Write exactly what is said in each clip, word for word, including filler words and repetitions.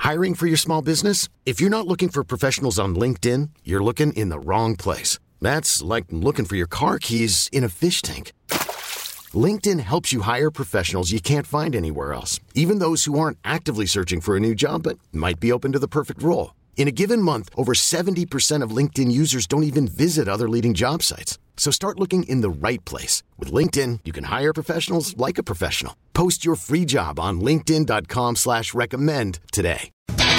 Hiring for your small business? If you're not looking for professionals on LinkedIn, you're looking in the wrong place. That's like looking for your car keys in a fish tank. LinkedIn helps you hire professionals you can't find anywhere else, even those who aren't actively searching for a new job but might be open to the perfect role. In a given month, over seventy percent of LinkedIn users don't even visit other leading job sites. So start looking in the right place. With LinkedIn, you can hire professionals like a professional. Post your free job on linkedin.com slash recommend today.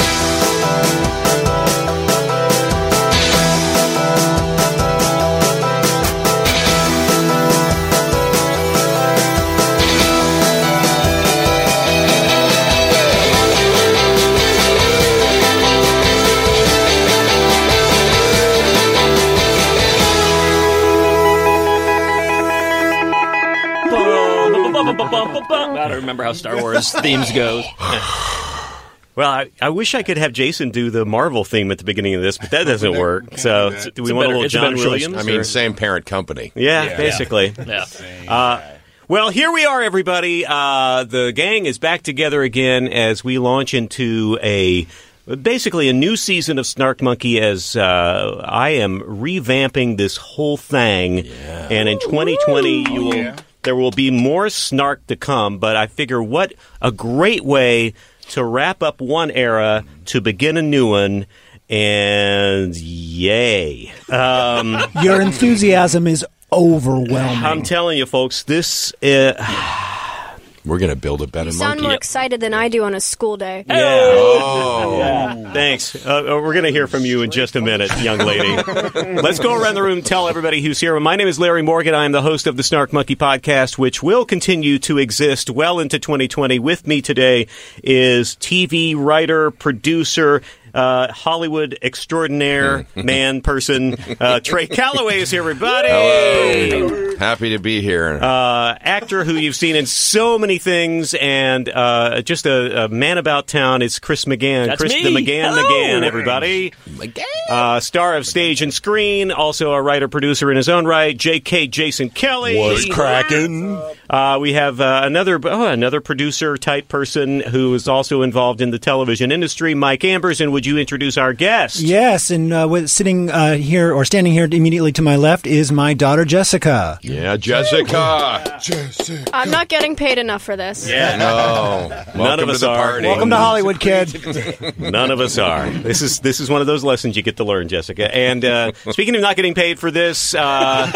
I don't remember how Star Wars themes go. Well, I, I wish I could have Jason do the Marvel theme at the beginning of this, but that doesn't work. So, do we want a little John Williams? I mean, same parent company. Yeah, yeah. basically. Yeah. Uh, well, here we are, everybody. Uh, the gang is back together again as we launch into a basically a new season of Snark Monkey. As uh, I am revamping this whole thing, yeah. and in twenty twenty you will. Yeah. There will be more snark to come, but I figure what a great way to wrap up one era to begin a new one, and yay. Um, Your enthusiasm is overwhelming. I'm telling you, folks, this... Uh, We're going to build a better you monkey. sound more excited than I do on a school day. Yeah. Oh. Yeah. Thanks. Uh, we're going to hear from you in just a minute, young lady. Let's go around the room and tell everybody who's here. My name is Larry Morgan. I am the host of the Snark Monkey Podcast, which will continue to exist well into twenty twenty. With me today is T V writer, producer, Uh, Hollywood extraordinaire man person, uh, Trey Calloway is here, everybody. Hello. Happy to be here. Uh, actor who you've seen in so many things, and uh, just a, a man about town is Chris McGann. That's Chris me. the McGann Hello. McGann, everybody. McGann. Uh, star of stage and screen, also a writer producer in his own right. J K Jason Kelly. What's cracking? Uh, we have uh, another oh, another producer type person who is also involved in the television industry, Mike Ambers. And would you introduce our guest? Yes, and uh, with, sitting uh, here or standing here immediately to my left is my daughter Jessica. Yeah, Jessica. Jessica. I'm not getting paid enough for this. Yeah. No. None Welcome of us to the are. party. Welcome to Hollywood, kid. None of us are. This is this is one of those lessons you get to learn, Jessica. And uh, speaking of not getting paid for this, uh,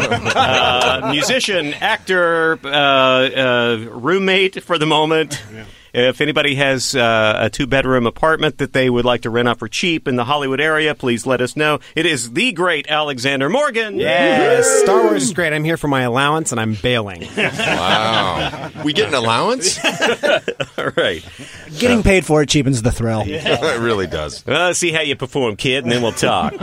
uh, musician, actor, uh, uh, roommate for the moment. Yeah. If anybody has uh, a two-bedroom apartment that they would like to rent out for cheap in the Hollywood area, please let us know. It is the great Alexander Morgan. Yes, Star Wars is great. I'm here for my allowance, and I'm bailing. Wow. We get an allowance? All right. Getting paid for it cheapens the thrill. It really does. Well, let's see how you perform, kid, and then we'll talk.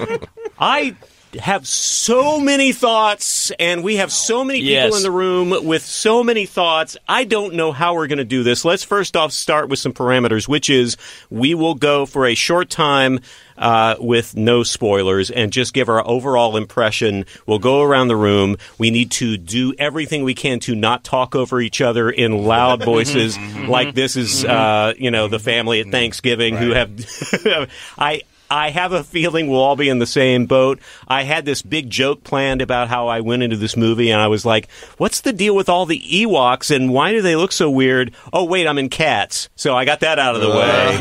I have so many thoughts, and we have so many people Yes. in the room with so many thoughts. I don't know how we're going to do this. Let's first off start with some parameters, which is we will go for a short time uh, with no spoilers and just give our overall impression. We'll go around the room. We need to do everything we can to not talk over each other in loud voices like this is, uh, you know, the family at Thanksgiving who have... I... I have a feeling we'll all be in the same boat. I had this big joke planned about how I went into this movie, and I was like, what's the deal with all the Ewoks, and why do they look so weird? Oh, wait, I'm in Cats. So I got that out of the way.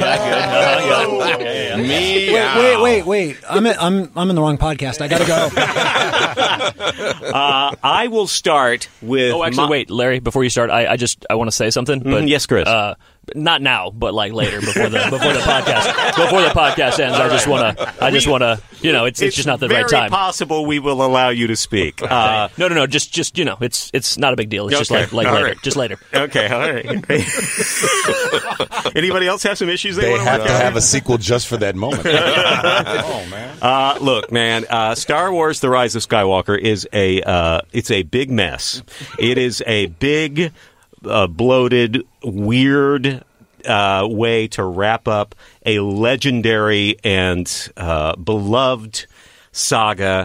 Me. Wait, wait, wait, wait. I'm in, I'm I'm in the wrong podcast. I gotta go. uh, I will start with... Oh, actually, my- wait, Larry. Before you start, I, I just I want to say something. But Mhm, yes, Chris. Uh, not now, but like later before the before the podcast before the podcast ends. I just want to. I just want to. You know, it's it's just not the right time. It's very possible we will allow you to speak. Uh, no, no, no. Just just you know, it's it's not a big deal. It's just Okay. like like All later. right. Just later. Okay, all right. Anybody else have some issues they, They want to have work to out? have a sequel just for that moment. Oh, man. Uh, look, man, uh, Star Wars: The Rise of Skywalker is a uh, it's a big mess. It is a big, uh, bloated, weird uh, way to wrap up a legendary and uh, beloved saga.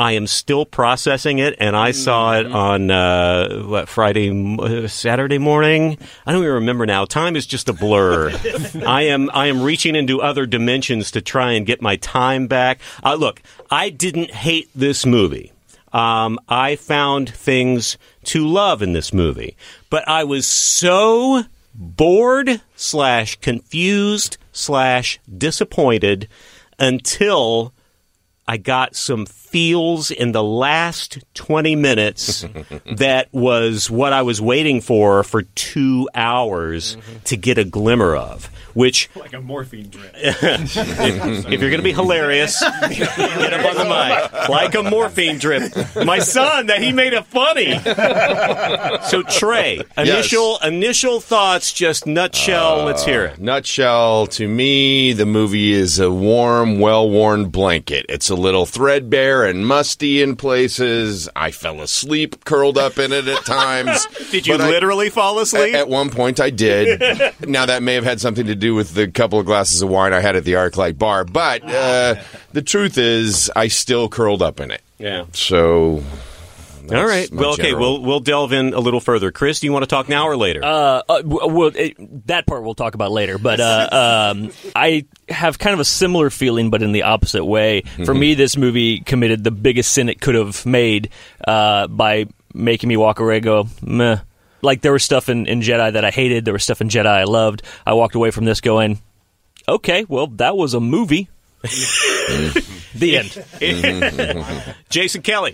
I am still processing it, and I saw it on uh, what Friday, uh, Saturday morning. I don't even remember now. Time is just a blur. I am I am reaching into other dimensions to try and get my time back. Uh, look, I didn't hate this movie. Um, I found things to love in this movie, but I was so bored slash confused slash disappointed until I got some feels in the last twenty minutes that was what I was waiting for for two hours mm-hmm. to get a glimmer of. Which, like a morphine drip. if, if you're going to be hilarious, get up on the mic. Like a morphine drip. My son, that he made it funny. So, Trey, initial yes. initial thoughts, just nutshell. Uh, let's hear it. Nutshell, to me, the movie is a warm, well-worn blanket. It's a little threadbare and musty in places. I fell asleep curled up in it at times. Did you literally I, fall asleep? At, at one point, I did. Now, that may have had something to do with the couple of glasses of wine I had at the ArcLight bar, but uh, the truth is, I still curled up in it. Yeah. So, all right. Well, okay. general. We'll we'll delve in a little further. Chris, do you want to talk now or later? Uh, uh well, it, that part we'll talk about later. But uh, um, I have kind of a similar feeling, but in the opposite way. Mm-hmm. For me, this movie committed the biggest sin it could have made uh, by making me walk away and go, meh. Like, there was stuff in, in Jedi that I hated. There was stuff in Jedi I loved. I walked away from this going, okay, well, that was a movie. The end. Jason Kelly.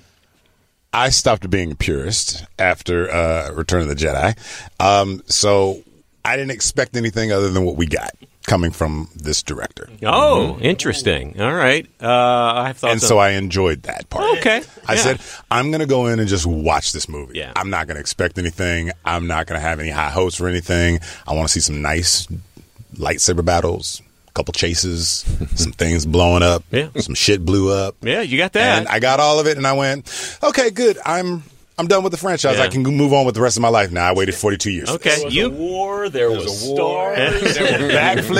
I stopped being a purist after uh, Return of the Jedi. Um, so I didn't expect anything other than what we got coming from this director. Oh, mm-hmm. Interesting. All right. Uh, I thought and the... so I enjoyed that part. Okay. I yeah. said, I'm going to go in and just watch this movie. Yeah. I'm not going to expect anything. I'm not going to have any high hopes for anything. I want to see some nice lightsaber battles, a couple chases, some things blowing up, yeah. some shit blew up. Yeah, you got that. And I got all of it, and I went, okay, good. I'm I'm done with the franchise. Yeah. I can move on with the rest of my life now. I waited forty-two years. Okay, there was you a war. There, there was, was a war. There were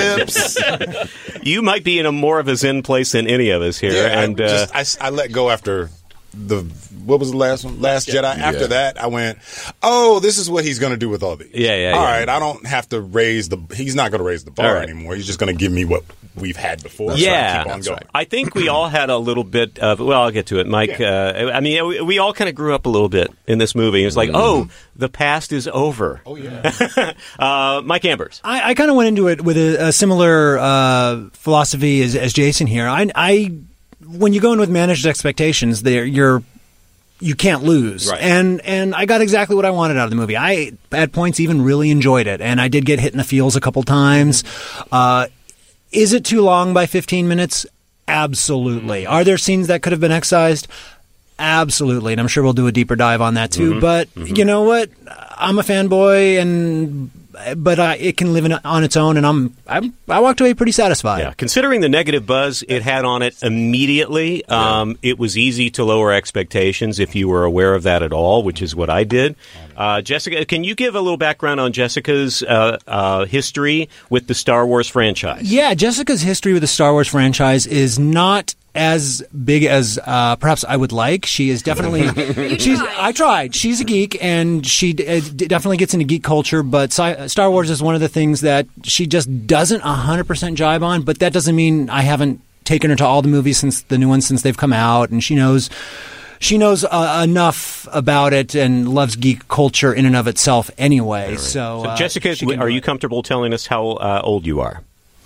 backflips. You might be in a more of a zen place than any of us here. Yeah, and I, uh, just, I, I let go after the what was the last one? Last Jedi. Yeah. After that, I went, oh, this is what he's going to do with all these. Yeah, yeah. All yeah. right, I don't have to raise the. He's not going to raise the bar right. anymore. He's just going to give me what we've had before. Yeah, so keep on going. I think we all had a little bit of. Well, I'll get to it, Mike. Yeah. Uh, I mean, we, we all kind of grew up a little bit in this movie. It was like, mm-hmm. oh, the past is over. Oh yeah. uh, Mike Ambers. I, I kind of went into it with a, a similar uh, philosophy as, as Jason here. I, I, when you go in with managed expectations, there you're. You can't lose. Right. And and I got exactly what I wanted out of the movie. I, at points, even really enjoyed it. And I did get hit in the feels a couple times. Uh, is it too long by fifteen minutes? Absolutely. Are there scenes that could have been excised? Absolutely. And I'm sure we'll do a deeper dive on that, too. Mm-hmm. But mm-hmm. you know what? I'm a fanboy, and but uh, it can live in, on its own, and I'm, I'm I walked away pretty satisfied. Yeah, considering the negative buzz it had on it immediately, um, it was easy to lower expectations if you were aware of that at all, which is what I did. Uh, Jessica, can you give a little background on Jessica's uh, uh, history with the Star Wars franchise? Yeah, Jessica's history with the Star Wars franchise is not as big as uh, perhaps I would like. She is definitely. she's. tried. I tried. She's a geek, and she d- uh, definitely gets into geek culture. But sci- Star Wars is one of the things that she just doesn't a hundred percent jibe on. But that doesn't mean I haven't taken her to all the movies since the new ones since they've come out, and she knows. She knows uh, enough about it and loves geek culture in and of itself anyway. Right. So, so uh, Jessica, are you comfortable telling us how uh, old you are?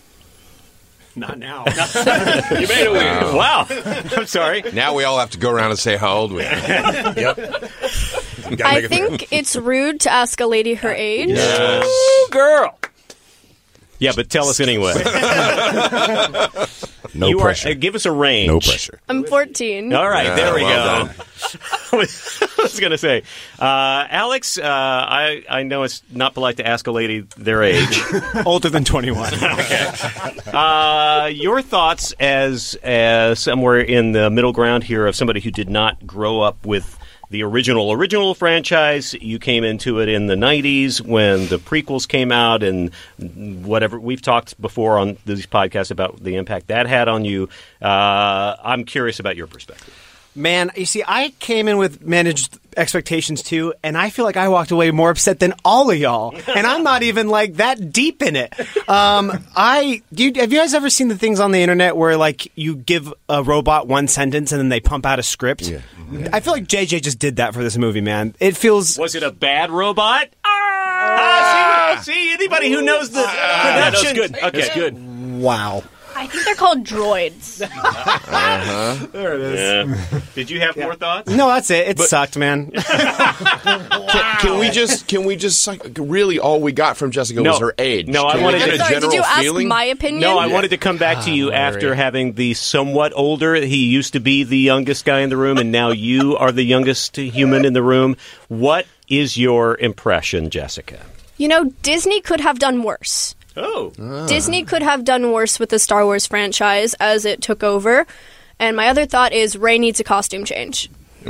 Not now. You made it weird. Wow. I'm sorry. Now we all have to go around and say how old we are. Yep. I think it's rude to ask a lady her age. Yes. Ooh, girl. Yeah, but tell us anyway. No you pressure. Are, uh, give us a range. No pressure. I'm fourteen. All right, Yeah, there we well go. I was going to say, uh, Alex, uh, I, I know it's not polite to ask a lady their age. Older than twenty-one. Okay. Uh, your thoughts as, as somewhere in the middle ground here of somebody who did not grow up with the original original franchise. You came into it in the nineties when the prequels came out, and whatever we've talked before on these podcasts about the impact that had on you. Uh, I'm curious about your perspective. Man, you see, I came in with managed expectations too, and I feel like I walked away more upset than all of y'all. And I'm not even like that deep in it. Um, I do. You, have you guys ever seen the things on the internet where like you give a robot one sentence and then they pump out a script? Yeah. I feel like J J just did that for this movie, man. It feels. Was it a bad robot? Ah! see, see, anybody who knows the Yeah, production. that's good. Okay, That's good. Wow. I think they're called droids. Uh-huh. There it is. Yeah. Did you have more thoughts? No, that's it. It sucked, man. Can, can we just? Can we just? like, Really, all we got from Jessica No. was her age. No, I Can we wanted get to- a Sorry, general did you ask feeling? my opinion? No, I wanted to come back to you after having the somewhat older. He used to be the youngest guy in the room, and now you are the youngest human in the room. What is your impression, Jessica? You know, Disney could have done worse. Oh. Disney could have done worse with the Star Wars franchise as it took over. And my other thought is Rey needs a costume change.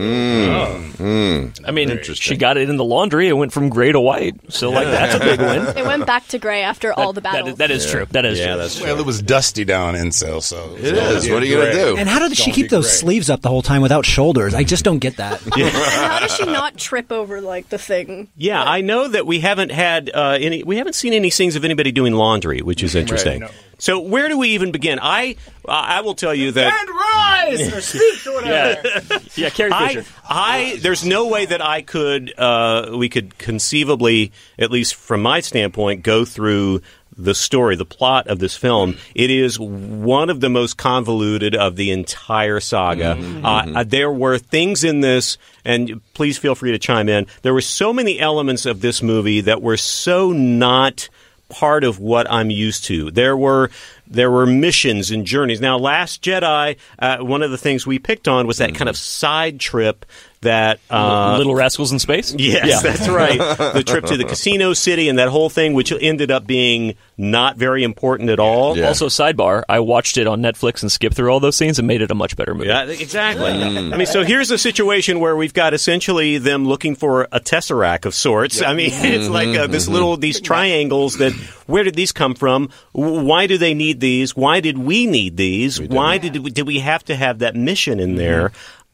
Mm. Mm. I mean, Interesting. she got it in the laundry. It went from gray to white. So, like, that's a big win. It went back to gray after all the That battles. is, that is true. That is Yeah, true. that's true. Well, it was dusty down in Incel, so It is. What are you gonna do? And how did she Don't keep be those great. sleeves up the whole time without shoulders? I just don't get that. And how does she not trip over, like, the thing? Yeah, I know that we haven't had uh, any. We haven't seen any scenes of anybody doing laundry, which is interesting. Right, no. So where do we even begin? I I will tell you that. rise or speak or whatever. Yeah, yeah Carrie I, Fisher. I, there's no way that I could, uh, we could conceivably, at least from my standpoint, go through the story, the plot of this film. It is one of the most convoluted of the entire saga. Mm-hmm. Uh, there were things in this, and please feel free to chime in. There were so many elements of this movie that were so not part of what I'm used to. There were there were missions and journeys. Now, Last Jedi, uh, one of the things we picked on was that Mm-hmm. kind of side trip that uh, Little Rascals in Space? Yes, Yeah. that's right. The trip to the casino city and that whole thing, which ended up being not very important at all. Yeah. Also, sidebar, I watched it on Netflix and skipped through all those scenes and made it a much better movie. Yeah, exactly. I mean, so here's a situation where we've got essentially them looking for a tesseract of sorts. I mean, it's like uh, this little these triangles that where did these come from? W- Why do they need these? Why did we need these? Why did we, did we have to have that mission in there?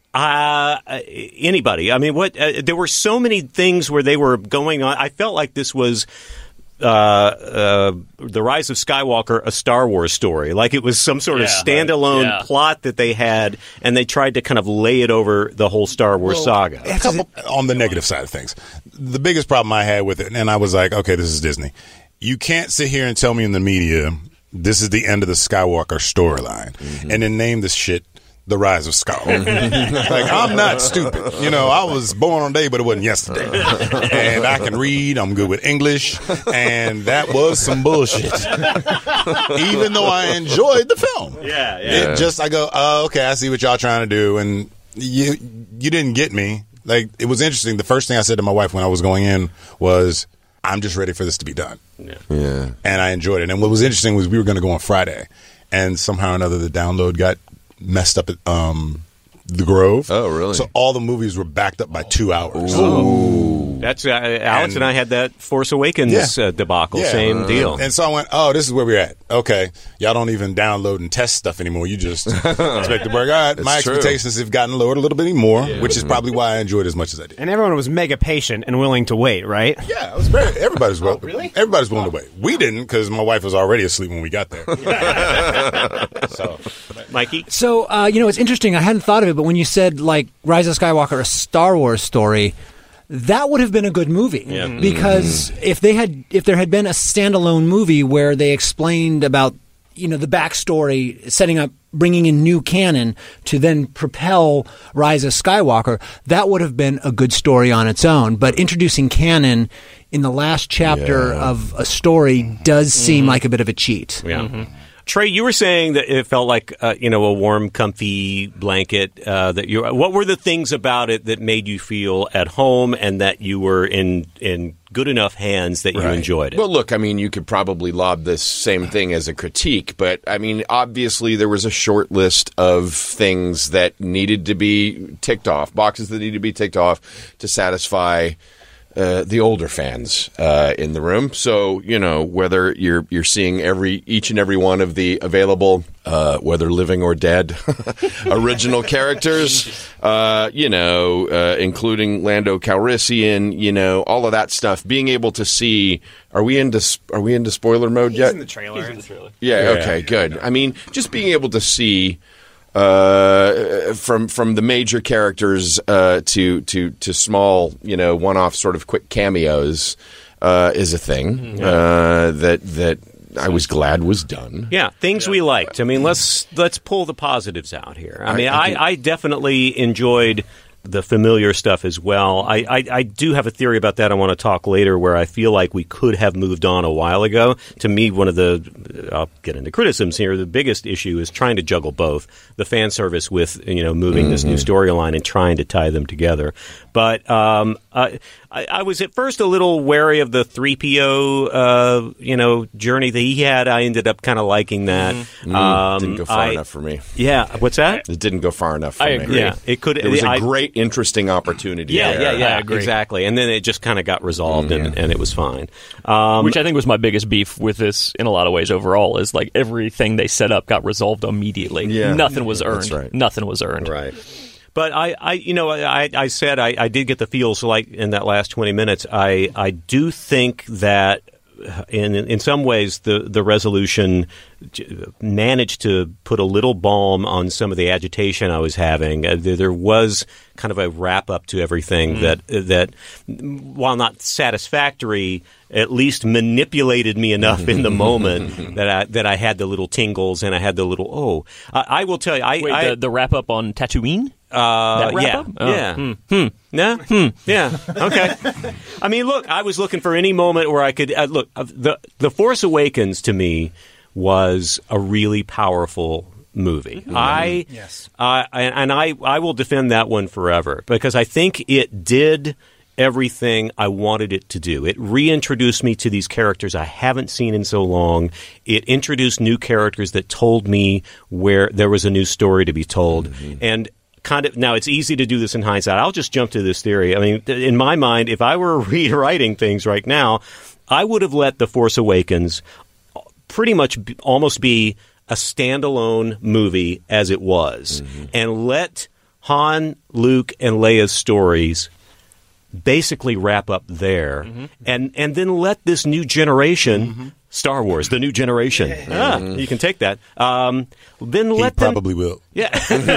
Uh, anybody? I mean, what? Uh, there were so many things where they were going on. I felt like this was. Uh, uh, the Rise of Skywalker, a Star Wars story. Like it was some sort of Yeah, standalone right. Yeah. plot that they had, and they tried to kind of lay it over the whole Star Wars saga. A couple, on the negative side of things, the biggest problem I had with it, and I was like, okay, this is Disney. You can't sit here and tell me in the media this is the end of the Skywalker storyline, Mm-hmm. and then name this shit The Rise of Skywalker. Like, I'm not stupid. You know, I was born on a day, but it wasn't yesterday. And I can read, I'm good with English, and that was some bullshit. Even though I enjoyed the film. Yeah, yeah. It just, I go, oh, okay, I see what y'all trying to do, and you you didn't get me. Like, it was interesting. The first thing I said to my wife when I was going in was, I'm just ready for this to be done. Yeah. And I enjoyed it. And what was interesting was we were going to go on Friday, and somehow or another the download got messed up at um, the Grove. Oh, really? So all the movies were backed up by two hours. That's uh, Alex and, And- I had that Force Awakens Yeah. uh, debacle. Yeah. Same deal. And so I went, oh, this is where we're at. Okay. Y'all don't even download and test stuff anymore. You just expect to work. All right. My It's true. expectations have gotten lowered a little bit more, which is probably why I enjoyed it as much as I did. And everyone was mega patient and willing to wait, right? Yeah, it was very. Everybody's well. really? Everybody's willing to wait. We didn't because my wife was already asleep when we got there. So, Mikey? So, uh, you know, it's interesting. I hadn't thought of it, but when you said, like, Rise of Skywalker, a Star Wars story, that would have been a good movie. Yeah. Because if they had, if there had been a standalone movie where they explained about, you know, the backstory, setting up, bringing in new canon to then propel Rise of Skywalker, that would have been a good story on its own. But introducing canon in the last chapter Yeah. of a story does seem like a bit of a cheat. Yeah. Trey, you were saying that it felt like uh, you know a warm, comfy blanket. Uh, that you. What were the things about it that made you feel at home and that you were in in good enough hands that you Right. enjoyed it? Well, look, I mean, you could probably lob this same thing as a critique, but I mean, obviously there was a short list of things that needed to be ticked off, boxes that needed to be ticked off to satisfy Uh, the older fans uh, in the room. So, you know, whether you're you're seeing every each and every one of the available, uh, whether living or dead, original characters, uh, you know, uh, including Lando Calrissian, you know, all of that stuff. Being able to see, are we into are we into spoiler mode He's yet? in the trailer. He's in the trailer. Yeah. Yeah. Okay. Good. I mean, just being able to see. Uh, from from the major characters uh, to to to small, you know, one-off sort of quick cameos uh, is a thing uh, that that I was glad was done. Yeah, things we liked. I mean, let's let's pull the positives out here. I I- mean, I I, can- I definitely enjoyed the familiar stuff as well. I, I, I do have a theory about that I want to talk later where I feel like we could have moved on a while ago. To me, one of the, I'll get into criticisms here, the biggest issue is trying to juggle both, the fan service with, you know, moving mm-hmm. this new storyline and trying to tie them together. But um, I, I, I was at first a little wary of the three P O, uh, you know, journey that he had. I ended up kind of liking that. Mm, Um, didn't go far I- enough for me. Yeah, what's that? It didn't go far enough for I me. agree. Yeah, it could. There was a I- great, interesting opportunity Yeah, there. yeah, yeah, I agree. exactly. And then it just kind of got resolved, and, and it was fine. Um, Which I think was my biggest beef with this in a lot of ways overall is like everything they set up got resolved immediately. Yeah. Nothing was earned. That's right. Nothing was earned. right. But I, I, you know, I, I said I, I did get the feels like in that last twenty minutes. I, I do think that in in some ways the the resolution managed to put a little balm on some of the agitation I was having. Uh, there, there was kind of a wrap up to everything mm. that that, while not satisfactory, at least manipulated me enough in the moment that I that I had the little tingles and I had the little oh. I, I will tell you. I, Wait, I the, the wrap up on Tatooine? Uh, That wrap yeah, up? Oh. yeah, Hmm. hmm. No, hmm. yeah, okay. I mean, look, I was looking for any moment where I could uh, look. Uh, the The Force Awakens to me was a really powerful movie. Mm-hmm. I Yes. uh, and, and I I will defend that one forever because I think it did everything I wanted it to do. It reintroduced me to these characters I haven't seen in so long. It introduced new characters that told me where there was a new story to be told. Mm-hmm. And kind of now it's easy to do this in hindsight. I'll just jump to this theory. I mean, in my mind, if I were rewriting things right now, I would have let The Force Awakens pretty much be, almost be a standalone movie as it was, mm-hmm. and let Han, Luke, and Leia's stories basically wrap up there, mm-hmm. and and then let this new generation, mm-hmm. Star Wars, the new generation, ah, you can take that. Um, then He let them, probably will. yeah.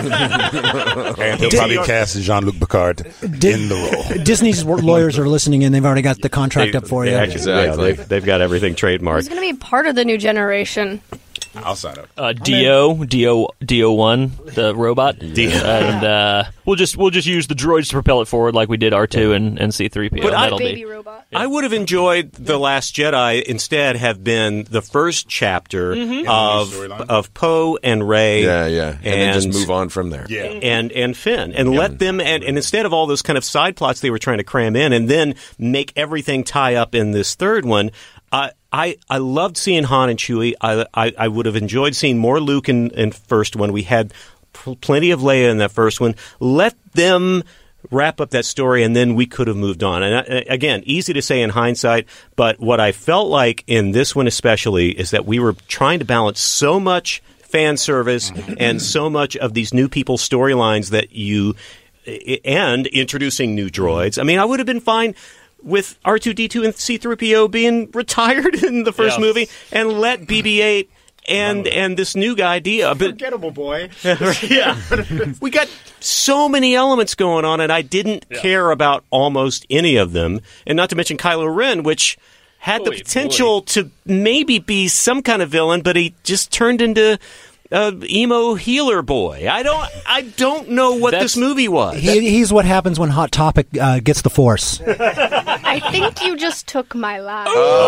And he'll probably cast Jean-Luc Picard in the role. Disney's lawyers are listening in. They've already got the contract up for you. Actually, Exactly. yeah, they've, they've got everything trademarked. Who's going to be part of the new generation? I'll sign up. Uh, Dio, Dio, Dio one, the robot, Dio. and uh, we'll just we'll just use the droids to propel it forward like we did R two and, and C three P O. But I- That'll Baby be robot. I would have enjoyed The Last Jedi instead have been the first chapter of storyline. of Poe and Rey. Yeah, yeah. And, then just And- move on from there. Yeah. and and Finn, and let them, and, and instead of all those kind of side plots they were trying to cram in, and then make everything tie up in this third one. I I, I loved seeing Han and Chewie. I I, I would have enjoyed seeing more Luke in, in first one. We had pl- plenty of Leia in that first one. Let them wrap up that story, and then we could have moved on. And uh, again, easy to say in hindsight, but what I felt like in this one especially is that we were trying to balance so much fan service and so much of these new people's storylines that you and introducing new droids. I mean, I would have been fine with R two D two and C three P O being retired in the first Yeah. movie and let B B eight and and this new guy Dia. But Forgettable boy. yeah, we got so many elements going on, and I didn't care about almost any of them. And not to mention Kylo Ren, which had the Boy, potential to maybe be some kind of villain, but he just turned into uh, emo healer boy. I don't, I don't know what That's- this movie was. He, he's what happens when Hot Topic uh, gets the Force. I think you just took my line.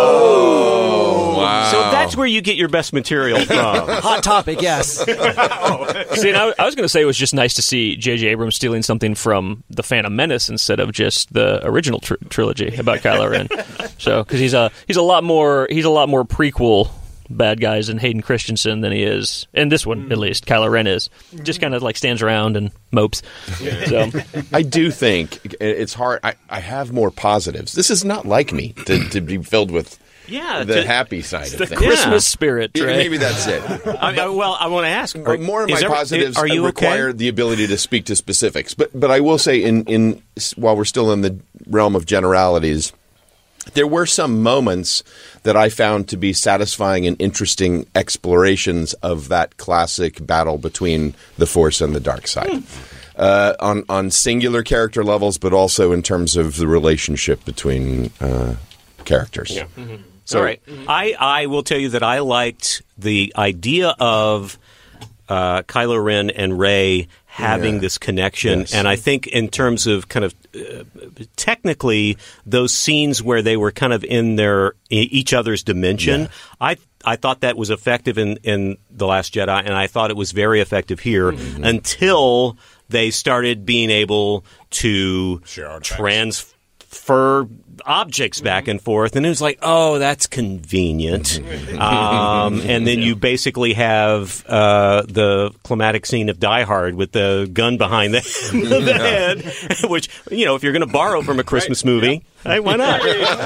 Oh, wow. So that's where you get your best material from. Hot Topic, yes. See, and I, I was going to say it was just nice to see J J Abrams stealing something from the Phantom Menace instead of just the original tr- trilogy about Kylo Ren. So, because he's a he's a lot more he's a lot more prequel bad guys in Hayden Christensen than he is in this one, at least. Kylo Ren is just kind of like stands around and mopes. So I do think it's hard. I, I have more positives. This is not like me to, to be filled with Yeah, the to- happy side of the things. Christmas Yeah. spirit, Yeah, Trey. maybe that's it. I, I, well, I want to ask. But more of my is there- positives are you require okay? the ability to speak to specifics. But but I will say, in, in while we're still in the realm of generalities, there were some moments that I found to be satisfying and interesting explorations of that classic battle between the Force and the dark side. Uh, on, on singular character levels, but also in terms of the relationship between uh, characters. Yeah. So, All right. I, I will tell you that I liked the idea of uh, Kylo Ren and Rey having Yeah. this connection. Yes. And I think in terms of kind of uh, technically those scenes where they were kind of in their e- each other's dimension, Yeah. I I thought that was effective in, in The Last Jedi, and I thought it was very effective here Mm-hmm. until they started being able to Share artifacts. transfer objects back and forth, and it was like, oh, that's convenient. um, and then you basically have uh, the climatic scene of Die Hard with the gun behind the, the head, which, you know, if you're going to borrow from a Christmas movie, hey, why not?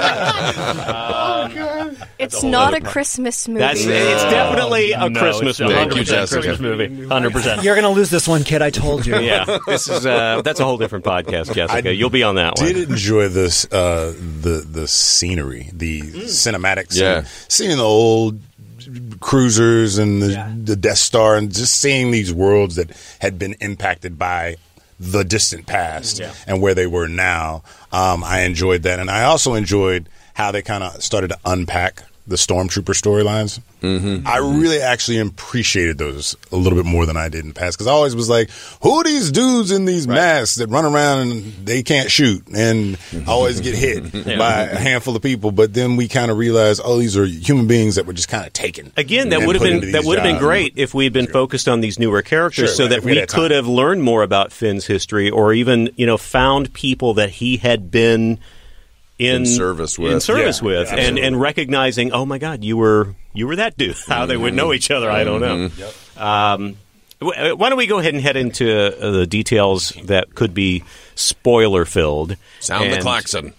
It's not a Christmas movie. That's it's definitely a No, Christmas it's a movie. Thank you, one hundred percent Jessica. Christmas movie. one hundred percent. You're going to lose this one, kid. I told you. Yeah, this is uh, that's a whole different podcast, Jessica. You'll be on that one. Did enjoy this uh, the the scenery, the cinematic scene. Yeah. Seeing the old cruisers and the, Yeah. the Death Star, and just seeing these worlds that had been impacted by the distant past and where they were now. Um, I enjoyed that, and I also enjoyed how they kind of started to unpack the Stormtrooper storylines. Mm-hmm. I really actually appreciated those a little bit more than I did in the past, because I always was like, who are these dudes in these masks that run around and they can't shoot and always get hit by a handful of people? But then we kind of realized, oh, these are human beings that were just kind of taken. Again, that and would have put been into that these would have been jobs. great if we had been focused on these newer characters, Sure, so right, that if we we had time. could have learned more about Finn's history, or even, you know, found people that he had been in, In service with. in service Yeah, with, yeah, and absolutely. and recognizing, oh my God, you were you were that dude. How they would know each other, I don't know. Um, wh- why don't we go ahead and head into uh, the details that could be spoiler filled? Sound the klaxon.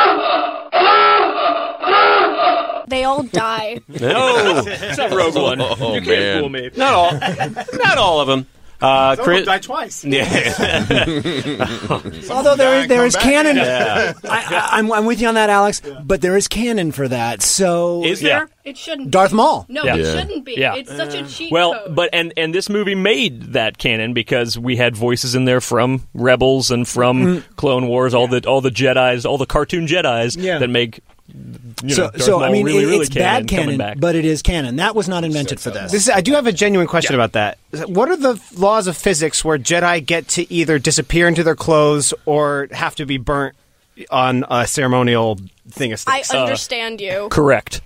They all die. No, It's not Rogue One. Oh, you can't man. fool me. not all, not all of them. Uh, Some of Chris, them died twice. yeah. Although there, there is back. canon. Yeah. I, I, I'm, I'm with you on that, Alex. But there is canon for that. So Is Yeah. there? It shouldn't. Darth Maul. No, Yeah. it Yeah. shouldn't be. Yeah. It's such a cheat Well, code. but and and this movie made that canon because we had voices in there from Rebels and from Clone Wars, all the all the Jedi's, all the cartoon Jedi's Yeah. that make you know, So, Darth so Maul I mean, really, it- really it's bad coming canon, back. but it is canon. That was not invented for this. This is, I do have a genuine question about that. What are the laws of physics where Jedi get to either disappear into their clothes or have to be burnt on a ceremonial thing of I sticks? understand you. Correct.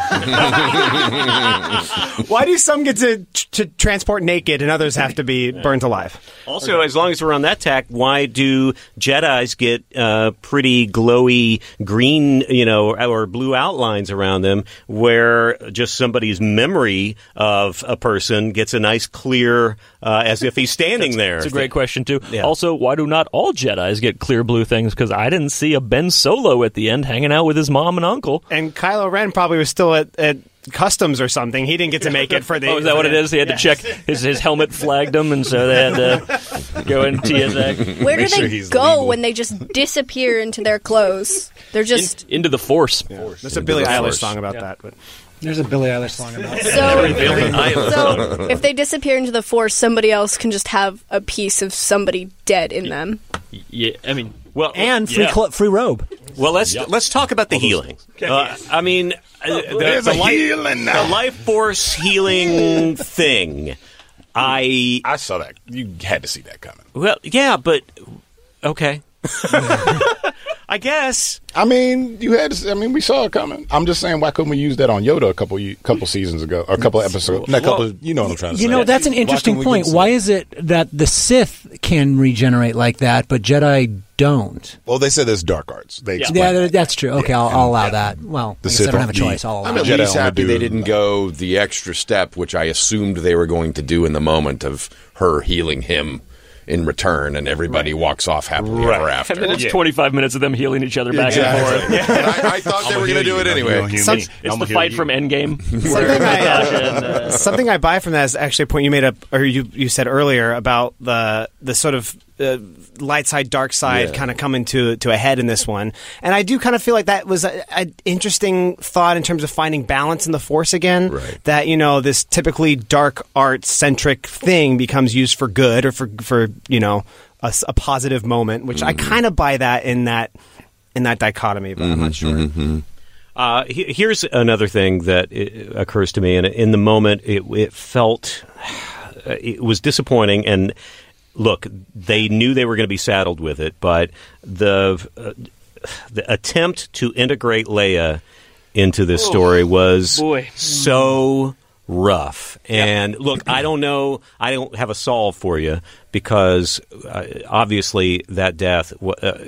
Why do some get to, to transport naked and others have to be burnt alive? Also, as long as we're on that tack, why do Jedis get uh, pretty glowy green, you know, or blue outlines around them, where just somebody's memory of a person gets a nice clear, uh, as if he's standing there? It's a great question too. Yeah. Also, why do not all Jedi's get clear blue things? Because I didn't see a Ben Solo at the end hanging out with his mom and uncle. And Kylo Ren probably was still at, at customs or something. He didn't get to make it for the. Oh, is that what it is? He had to check his his helmet flagged him, and so they had to go in T S A Where do Make sure they he's go legal. when they just disappear into their clothes? They're just into the Force. There's a Billie the Eilish Force. song about that. But There's a Billie Eilish song about it. so. So if they disappear into the Force, somebody else can just have a piece of somebody dead in them. Yeah, I mean, Well, And free Yeah. cl- free robe. well, let's let's talk about the healing. Uh, I mean, uh, the, There's the a life, healing now. the life force healing thing. I I saw that. You had to see that coming. Well, yeah, but okay. I guess. I mean, you had. I mean, we saw it coming. I'm just saying, why couldn't we use that on Yoda a couple couple seasons ago, or a couple episodes? Not a couple. Well, you know what I'm trying to You say. know, that's an interesting Why point. Why is it that the Sith can regenerate like that, but Jedi don't? Well, they said there's dark arts. They Yeah, explained that- that. that's true. Okay, I'll, I'll allow that. Well, The I guess Sith I don't have a only- choice. I'll allow I'm at it. Jedi least only happy do they that. didn't go the extra step, which I assumed they were going to do in the moment of her healing him in return, and everybody walks off happily Right. ever after. And then it's twenty-five minutes of them healing each other back and forth. And I, I thought they were going to do it anyway. Some- It's the fight from Endgame. Something I, Natasha and, uh, Something I buy from that is actually a point you made up, or you you said earlier about the the sort of uh, light side, dark side Yeah. kind of coming to to a head in this one, and I do kind of feel like that was an interesting thought in terms of finding balance in the Force again. Right. That you know this typically dark art centric thing becomes used for good or for for you know a, s- a positive moment, which I kind of buy that in that in that dichotomy, but I'm not sure. Uh, he- here's another thing that i occurs to me, and in the moment, it, it felt it was disappointing. And look, they knew they were going to be saddled with it, but the uh, the attempt to integrate Leia into this story was boy. so rough. And look, I don't know, I don't have a solve for you because uh, obviously that death w- uh,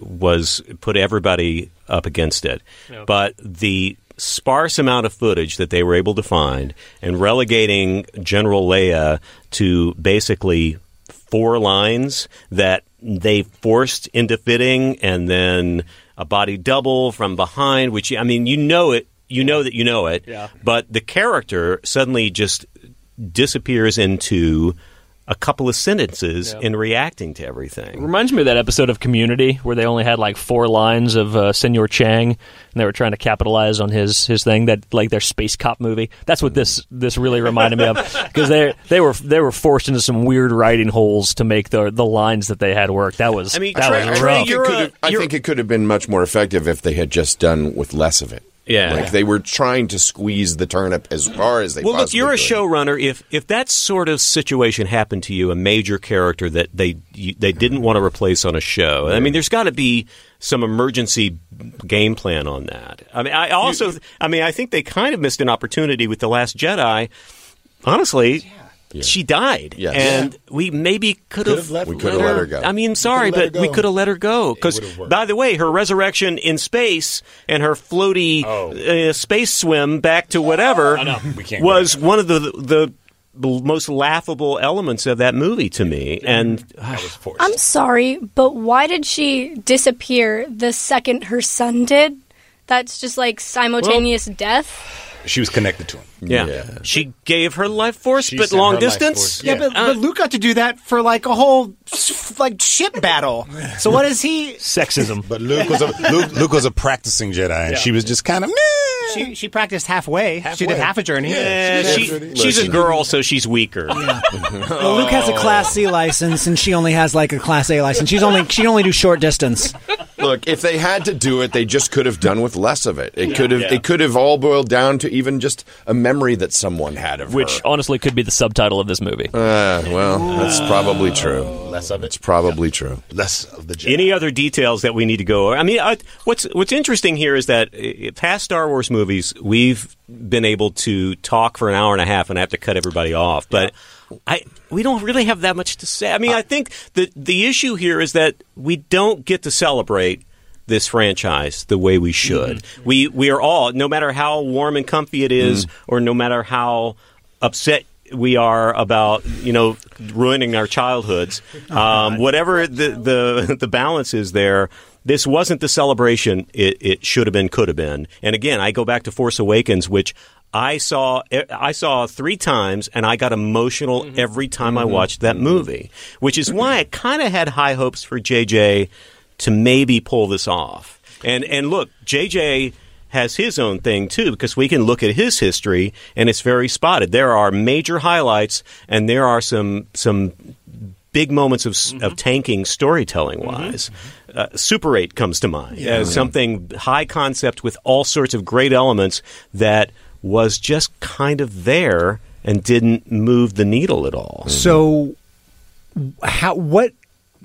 was put everybody up against it. But the sparse amount of footage that they were able to find and relegating General Leia to basically four lines that they forced into fitting, and then a body double from behind, which, I mean, you know it. You know that you know it, Yeah. but the character suddenly just disappears into a couple of sentences Yeah. in reacting to everything. Reminds me of that episode of Community where they only had like four lines of uh, Senor Chang, and they were trying to capitalize on his his thing, that like their space cop movie. That's what this this really reminded me of, because they they were they were forced into some weird writing holes to make the the lines that they had work. That was I mean, that Trey- was Trey, rough. you're It a- could've- I you're- think it could have been much more effective if they had just done with less of it. Yeah. Like they were trying to squeeze the turnip as far as they Well, look, possibly you're a could. showrunner. If if that sort of situation happened to you, a major character that they you, they didn't want to replace on a show, I mean, there's got to be some emergency game plan on that. I mean, I also, I mean, I think they kind of missed an opportunity with The Last Jedi. Honestly. She died, Yes. and we maybe could have Could've left- We could have let her go. I mean, sorry, let her but we go. could have let her go. Because, would've worked. by the way, her resurrection in space and her floaty Oh. uh, space swim back to whatever We can't go was one of the the most laughable elements of that movie to me. And That was forced. I'm sorry, but why did she disappear the second her son did? That's just like simultaneous death. She was connected to him. yeah, Yeah. she gave her life force, She but sent long her life distance. force. Yeah, but, but Luke got to do that for like a whole like ship battle. So what is he? Sexism. But Luke was a Luke, Luke was a practicing Jedi, and she was just kind of. She she practiced halfway. She Halfway. did half a journey. Eh, Yeah, she, she- she's a girl, so she's weaker. Well, Luke has a Class C license, and she only has like a Class A license. She's only she can only do short distance. Look, if they had to do it, they just could have done with less of it. It could have it could have all boiled down to even just a memory that someone had of Which her. honestly could be the subtitle of this movie. Uh, well, that's probably true. Less of it. It's probably true. Less of the Jedi. Any other details that we need to go over? I mean, I, what's what's interesting here is that uh, past Star Wars movies, we've been able to talk for an hour and a half, and I have to cut everybody off. But I we don't really have that much to say. I mean, I think the the issue here is that we don't get to celebrate this franchise the way we should. Mm-hmm. We we are all, no matter how warm and comfy it is, Mm. or no matter how upset we are about, you know, ruining our childhoods, um, whatever the, the the balance is there. This wasn't the celebration it, it should have been, could have been. And again, I go back to Force Awakens, which I saw I saw three times, and I got emotional every time I watched that movie, which is why I kind of had high hopes for J J to maybe pull this off. And and look, J J has his own thing too, because we can look at his history, and it's very spotted. There are major highlights, and there are some some big moments of mm-hmm. of tanking storytelling wise. Mm-hmm. Uh, Super eight comes to mind yeah. as something high concept with all sorts of great elements that was just kind of there and didn't move the needle at all. So, how what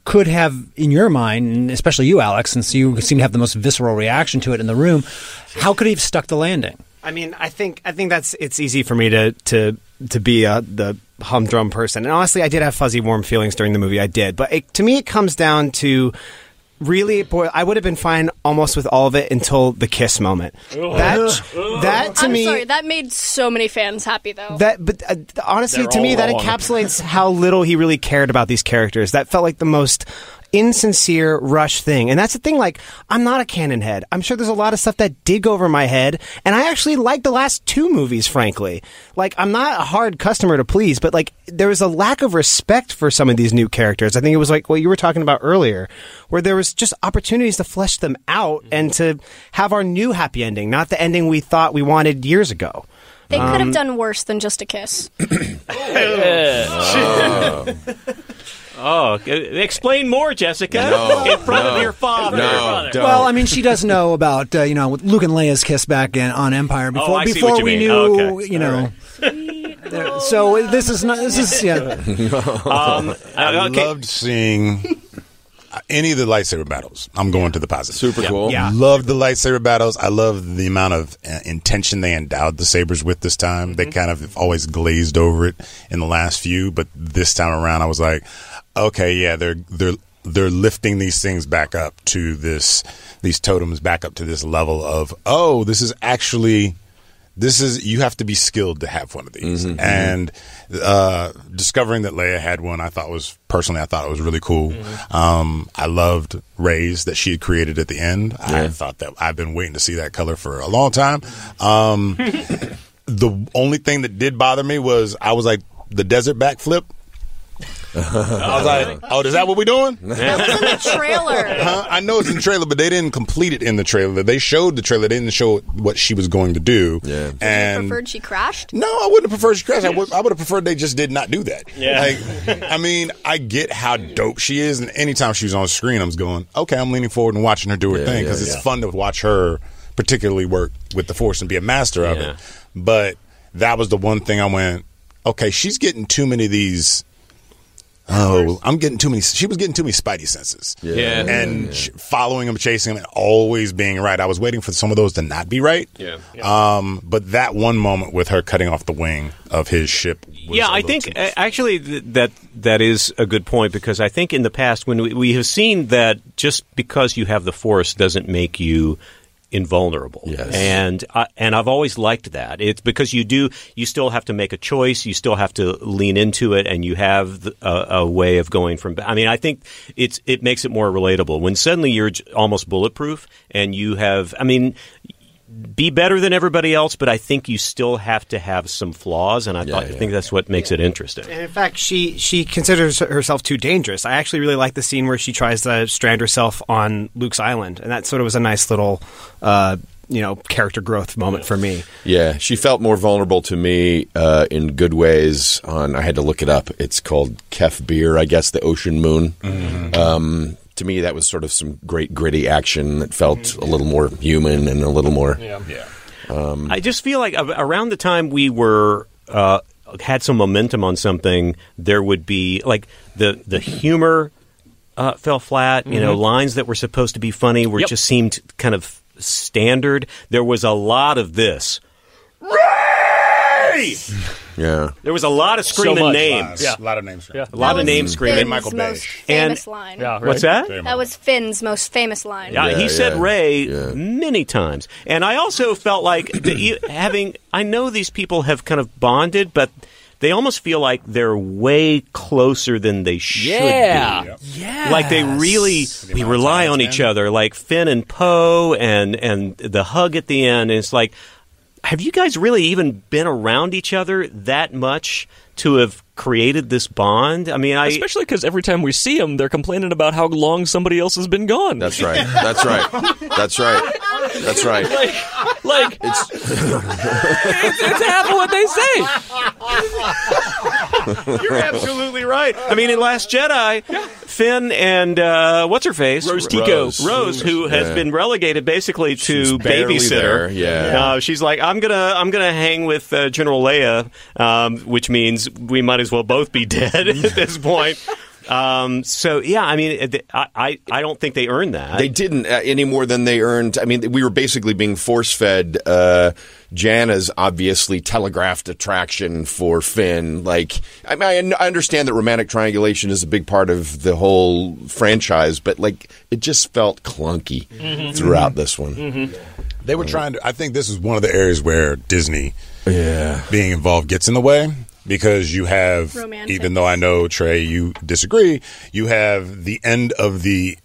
could have, in your mind, and especially you, Alex, since you seem to have the most visceral reaction to it in the room, how could he have stuck the landing? I mean, I think I think that's it's easy for me to to to be uh, the humdrum person. And honestly, I did have fuzzy, warm feelings during the movie. I did, but it, to me, it comes down to. Really, boy, I would have been fine almost with all of it until the kiss moment. That, that to I'm me, sorry, that made so many fans happy, though. That, but uh, honestly, They're to me, all that wrong. encapsulates how little he really cared about these characters. That felt like the most insincere, rush thing. And that's the thing, like, I'm not a canon head. I'm sure there's a lot of stuff that did go over my head, and I actually like the last two movies, frankly. Like, I'm not a hard customer to please, but, like, there was a lack of respect for some of these new characters. I think it was like what you were talking about earlier, where there was just opportunities to flesh them out and to have our new happy ending, not the ending we thought we wanted years ago. They could Um, have done worse than just a kiss. Oh, explain more, Jessica. No, in front no, of your father. no, Your father. don't. Well, I mean, she does know about, uh, you know, Luke and Leia's kiss back in, on Empire before, Oh, I see before what you we mean. knew, Okay. you know. There- so this is not, this is, yeah. Um, I uh, okay. loved seeing any of the lightsaber battles. I'm going to the positive. Super cool. Yeah. Loved the lightsaber battles. I love the amount of uh, intention they endowed the sabers with this time. They kind of always glazed over it in the last few, but this time around, I was like, okay, yeah, they're they're they're lifting these things back up to this, these totems back up to this level of, oh, this is actually. This is, you have to be skilled to have one of these. Mm-hmm, and uh, discovering that Leia had one, I thought was, personally, I thought it was really cool. Mm-hmm. Um, I loved Rey's that she had created at the end. I Yeah. thought that, I've been waiting to see that color for a long time. Um, the only thing that did bother me was, I was like, the desert backflip. I was like, oh, is that what we're doing? That was in the trailer. Huh? I know it's in the trailer, but they didn't complete it in the trailer. They showed the trailer. They didn't show what she was going to do. Yeah. You And preferred she crashed? no, I wouldn't have preferred she crashed. I would, I would have preferred they just did not do that. Yeah. Like, I mean, I get how dope she is, and anytime she was on screen, I was going, okay, I'm leaning forward and watching her do her Yeah, thing yeah, because it's yeah. fun to watch her particularly work with the Force and be a master of Yeah. it. But that was the one thing I went, okay, she's getting too many of these. Oh, I'm getting too many. She was getting too many spidey senses. Yeah. And yeah. ch- following him, chasing him, and always being right. I was waiting for some of those to not be right. Yeah. Um, but that one moment with her cutting off the wing of his ship. Was Yeah, a I little think too- uh, actually th- that that is a good point because I think in the past when we, we have seen that just because you have the Force doesn't make you invulnerable. Yes. And I, and I've always liked that. It's because you do you still have to make a choice, you still have to lean into it, and you have the, a, a way of going from. I mean, I think it's it makes it more relatable when suddenly you're j- almost bulletproof and you have. I mean. Be better than everybody else, but I think you still have to have some flaws, and I, Yeah, thought, I yeah. think that's what makes it interesting. And in fact, she she considers herself too dangerous. I actually really like the scene where she tries to strand herself on Luke's island, and that sort of was a nice little, uh, you know, character growth moment for me. Yeah, she felt more vulnerable to me uh, in good ways. On I had to look it up. It's called Kef Bir, I guess, the Ocean Moon. Mm-hmm. Um, to me, that was sort of some great gritty action that felt a little more human and a little more. yeah. I just feel like a- around the time we were uh, had some momentum on something, there would be like the the humor uh, fell flat. You know, lines that were supposed to be funny were Yep. just seemed kind of standard. There was a lot of this. Ray! Yeah. There was a lot of screaming much. names. Yeah. A lot of names. Yeah. A lot That of was names screaming. Finn's Michael Bay. most famous And- line. Yeah, right. What's that? That was Finn's most famous line. Yeah, Yeah, he said yeah, Ray yeah. many times, and I also felt like the, having. I know these people have kind of bonded, but they almost feel like they're way closer than they should Yeah. be. Yeah. Like they really, we amount of rely time on it's each been. other. Like Finn and Poe, and and the hug at the end. And it's like, have you guys really even been around each other that much to have created this bond? I mean, I Especially because every time we see them, they're complaining about how long somebody else has been gone. That's right. That's right. That's right. That's right. like, like It's it's, it's half of what they say. You're absolutely right. I mean, in Last Jedi, Finn and uh, what's her face, Rose Tico. Rose, Rose, who has Yeah. been relegated basically to She's barely babysitter. there, yeah. Uh, she's like, I'm gonna, I'm gonna hang with uh, General Leia, um, which means we might as well both be dead at this point. Um, so yeah, I mean, I, I I don't think they earned that. They didn't uh, any more than they earned. I mean, we were basically being force-fed uh, Jana's obviously telegraphed attraction for Finn. Like, I mean, I understand that romantic triangulation is a big part of the whole franchise, but like, it just felt clunky mm-hmm. throughout this one. Mm-hmm. They were trying to. I think this is one of the areas where Disney, yeah, being involved gets in the way. Because you have, romantic. Even though I know, Trey, you disagree, you have the end of the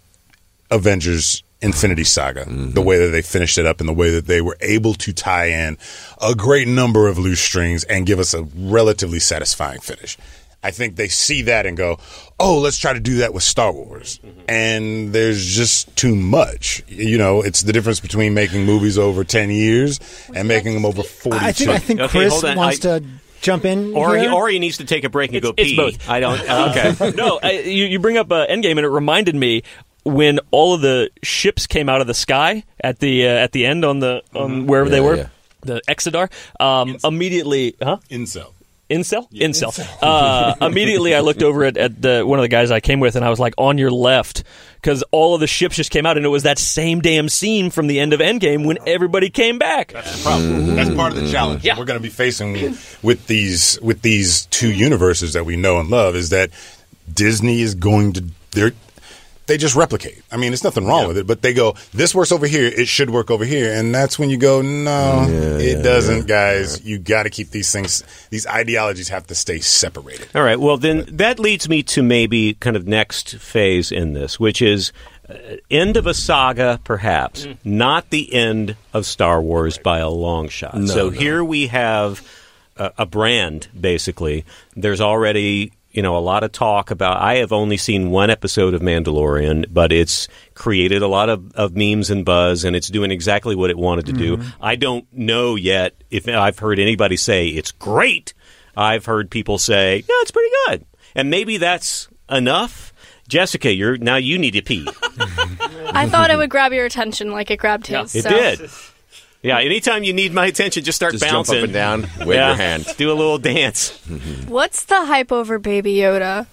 Avengers Infinity Saga, mm-hmm. the way that they finished it up and the way that they were able to tie in a great number of loose strings and give us a relatively satisfying finish. I think they see that and go, oh, let's try to do that with Star Wars. Mm-hmm. And there's just too much. You know, it's the difference between making movies over ten years and making them over forty-two. I think, I think okay, Chris wants I- to... jump in or here? he, or he needs to take a break and it's, go pee. It's both. I don't. Uh, okay. no, I, you, you bring up uh, Endgame, and it reminded me when all of the ships came out of the sky at the uh, at the end on the on mm-hmm. wherever yeah, they were, yeah. the Exodar. Um, immediately, huh? Incel. Incel? Yeah, Incel. incel. Uh, immediately, I looked over at, at the, one of the guys I came with, and I was like, on your left, because all of the ships just came out, and it was that same damn scene from the end of Endgame when everybody came back. That's the problem. Mm-hmm. That's part of the challenge yeah. we're going to be facing with these with these two universes that we know and love is that Disney is going to they're they just replicate. I mean, there's nothing wrong yeah. with it, but they go, this works over here, it should work over here. And that's when you go, no, yeah, it yeah, doesn't, yeah. guys. You got to keep these things, these ideologies have to stay separated. All right, well, then but, that leads me to maybe kind of next phase in this, which is uh, end of a saga, perhaps, mm. not the end of Star Wars right. by a long shot. No, so no. here we have a, a brand, basically. There's already... You know, a lot of talk about, I have only seen one episode of Mandalorian, but it's created a lot of, of memes and buzz, and it's doing exactly what it wanted to mm-hmm. do. I don't know yet if I've heard anybody say it's great. I've heard people say, yeah, it's pretty good. And maybe that's enough. Jessica, you're now you need to pee. I thought it would grab your attention like it grabbed his. It so. did. Yeah, anytime you need my attention, just start just bouncing. Jump up and down, wave yeah, your hand. Do a little dance. What's the hype over Baby Yoda?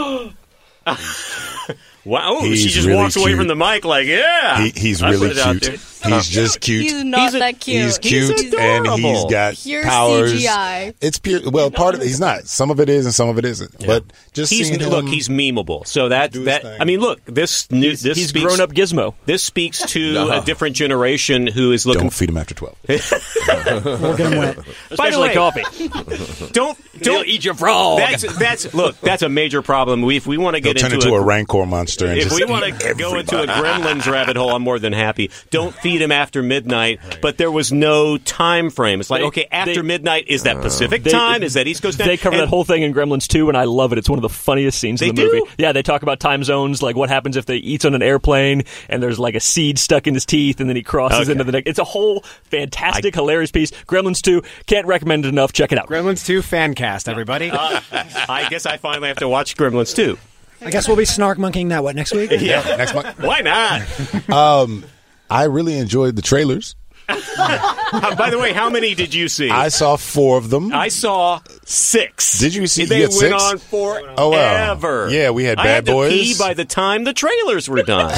Wow, he's she just really walks away cute. from the mic like, yeah. He, he's really cute. He's just cute. He's not he's a, that cute. He's cute he's and he's got pure powers. C G I. It's pure. Well, part of it, he's not. Some of it is, and some of it isn't. Yeah. But just he's seeing look, him he's memeable. So that that thing. I mean, look, this new He's, this he's speaks, grown up Gizmo. This speaks to No. a different generation who is looking. Don't feed him after twelve. We'll get him wet. By the Especially way, coffee. don't He'll don't eat your frog. That's that's look. That's a major problem. We, if we want to He'll get turn into, into a, a, rancor monster. And if just we want to eat go into a everybody. Gremlins rabbit hole, I'm more than happy. Don't feed him after midnight. But there was no time frame. It's like, They- okay, after they- midnight, is that Pacific They- time? Is that East Coast time? They cover And- that whole thing in Gremlins two, and I love it. It's one of the funniest scenes in They the movie. do? Yeah, they talk about time zones, like what happens if they eats on an airplane, and there's like a seed stuck in his teeth, and then he crosses Okay. into the neck. It's a whole fantastic, hilarious piece. Gremlins two, can't recommend it enough. Check it out. Gremlins two fan cast, everybody. Uh, I guess I finally have to watch Gremlins too. I guess we'll be snark monkeying that, what, next week? Yeah, Next month. Why not? Um, I really enjoyed the trailers. Uh, by the way, how many did you see? I saw four of them. I saw six. Did you see- They you had went six? on forever. Oh, wow. Yeah, we had I Bad had to Boys. pee by the time the trailers were done.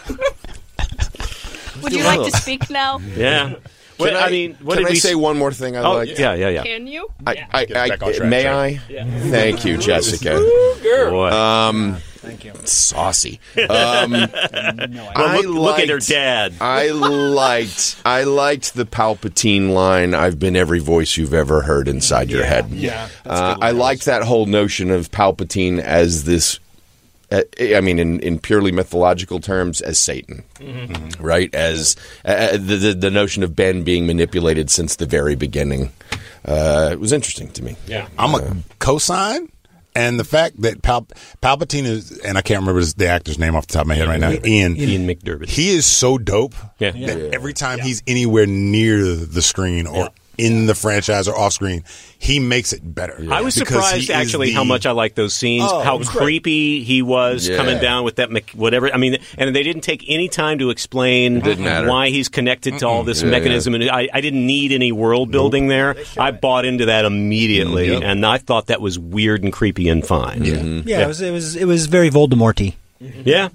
Would you like to speak now? Yeah. What, Can I, I, mean, what can did I we say one more thing I Oh, like? yeah, yeah, yeah. Can you? I, I, Get back on I, track, may Trey. I? Thank you, Jessica. Boy. Um, Thank you. saucy. Um, Well, I look, look at her liked- dad. I liked I liked the Palpatine line, I've been every voice you've ever heard inside your head. Yeah. Uh, I liked that whole notion of Palpatine as this, uh, I mean, in, in purely mythological terms, as Satan, mm-hmm. right? As uh, the, the the notion of Ben being manipulated since the very beginning. Uh, it was interesting to me. Yeah. I'm a cosign. And the fact that Pal- Palpatine is, and I can't remember the actor's name off the top of my head right now, Ian. Ian McDermott. He is so dope Yeah. that Yeah. every time he's anywhere near the screen or in the franchise or off screen, he makes it better. I was Because surprised he is actually the- how much I liked those scenes, Oh, how it was great. creepy he was Yeah. coming down with that mech- whatever. I mean, and they didn't take any time to explain Didn't matter. why he's connected to all this Yeah, mechanism. And I, I didn't need any world building there. I bought into that immediately, Yep. and I thought that was weird and creepy and fine. Mm-hmm. Yeah, it was it was it was very Voldemorty, Yeah.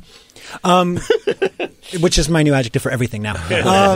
which is my new adjective for everything now. Um,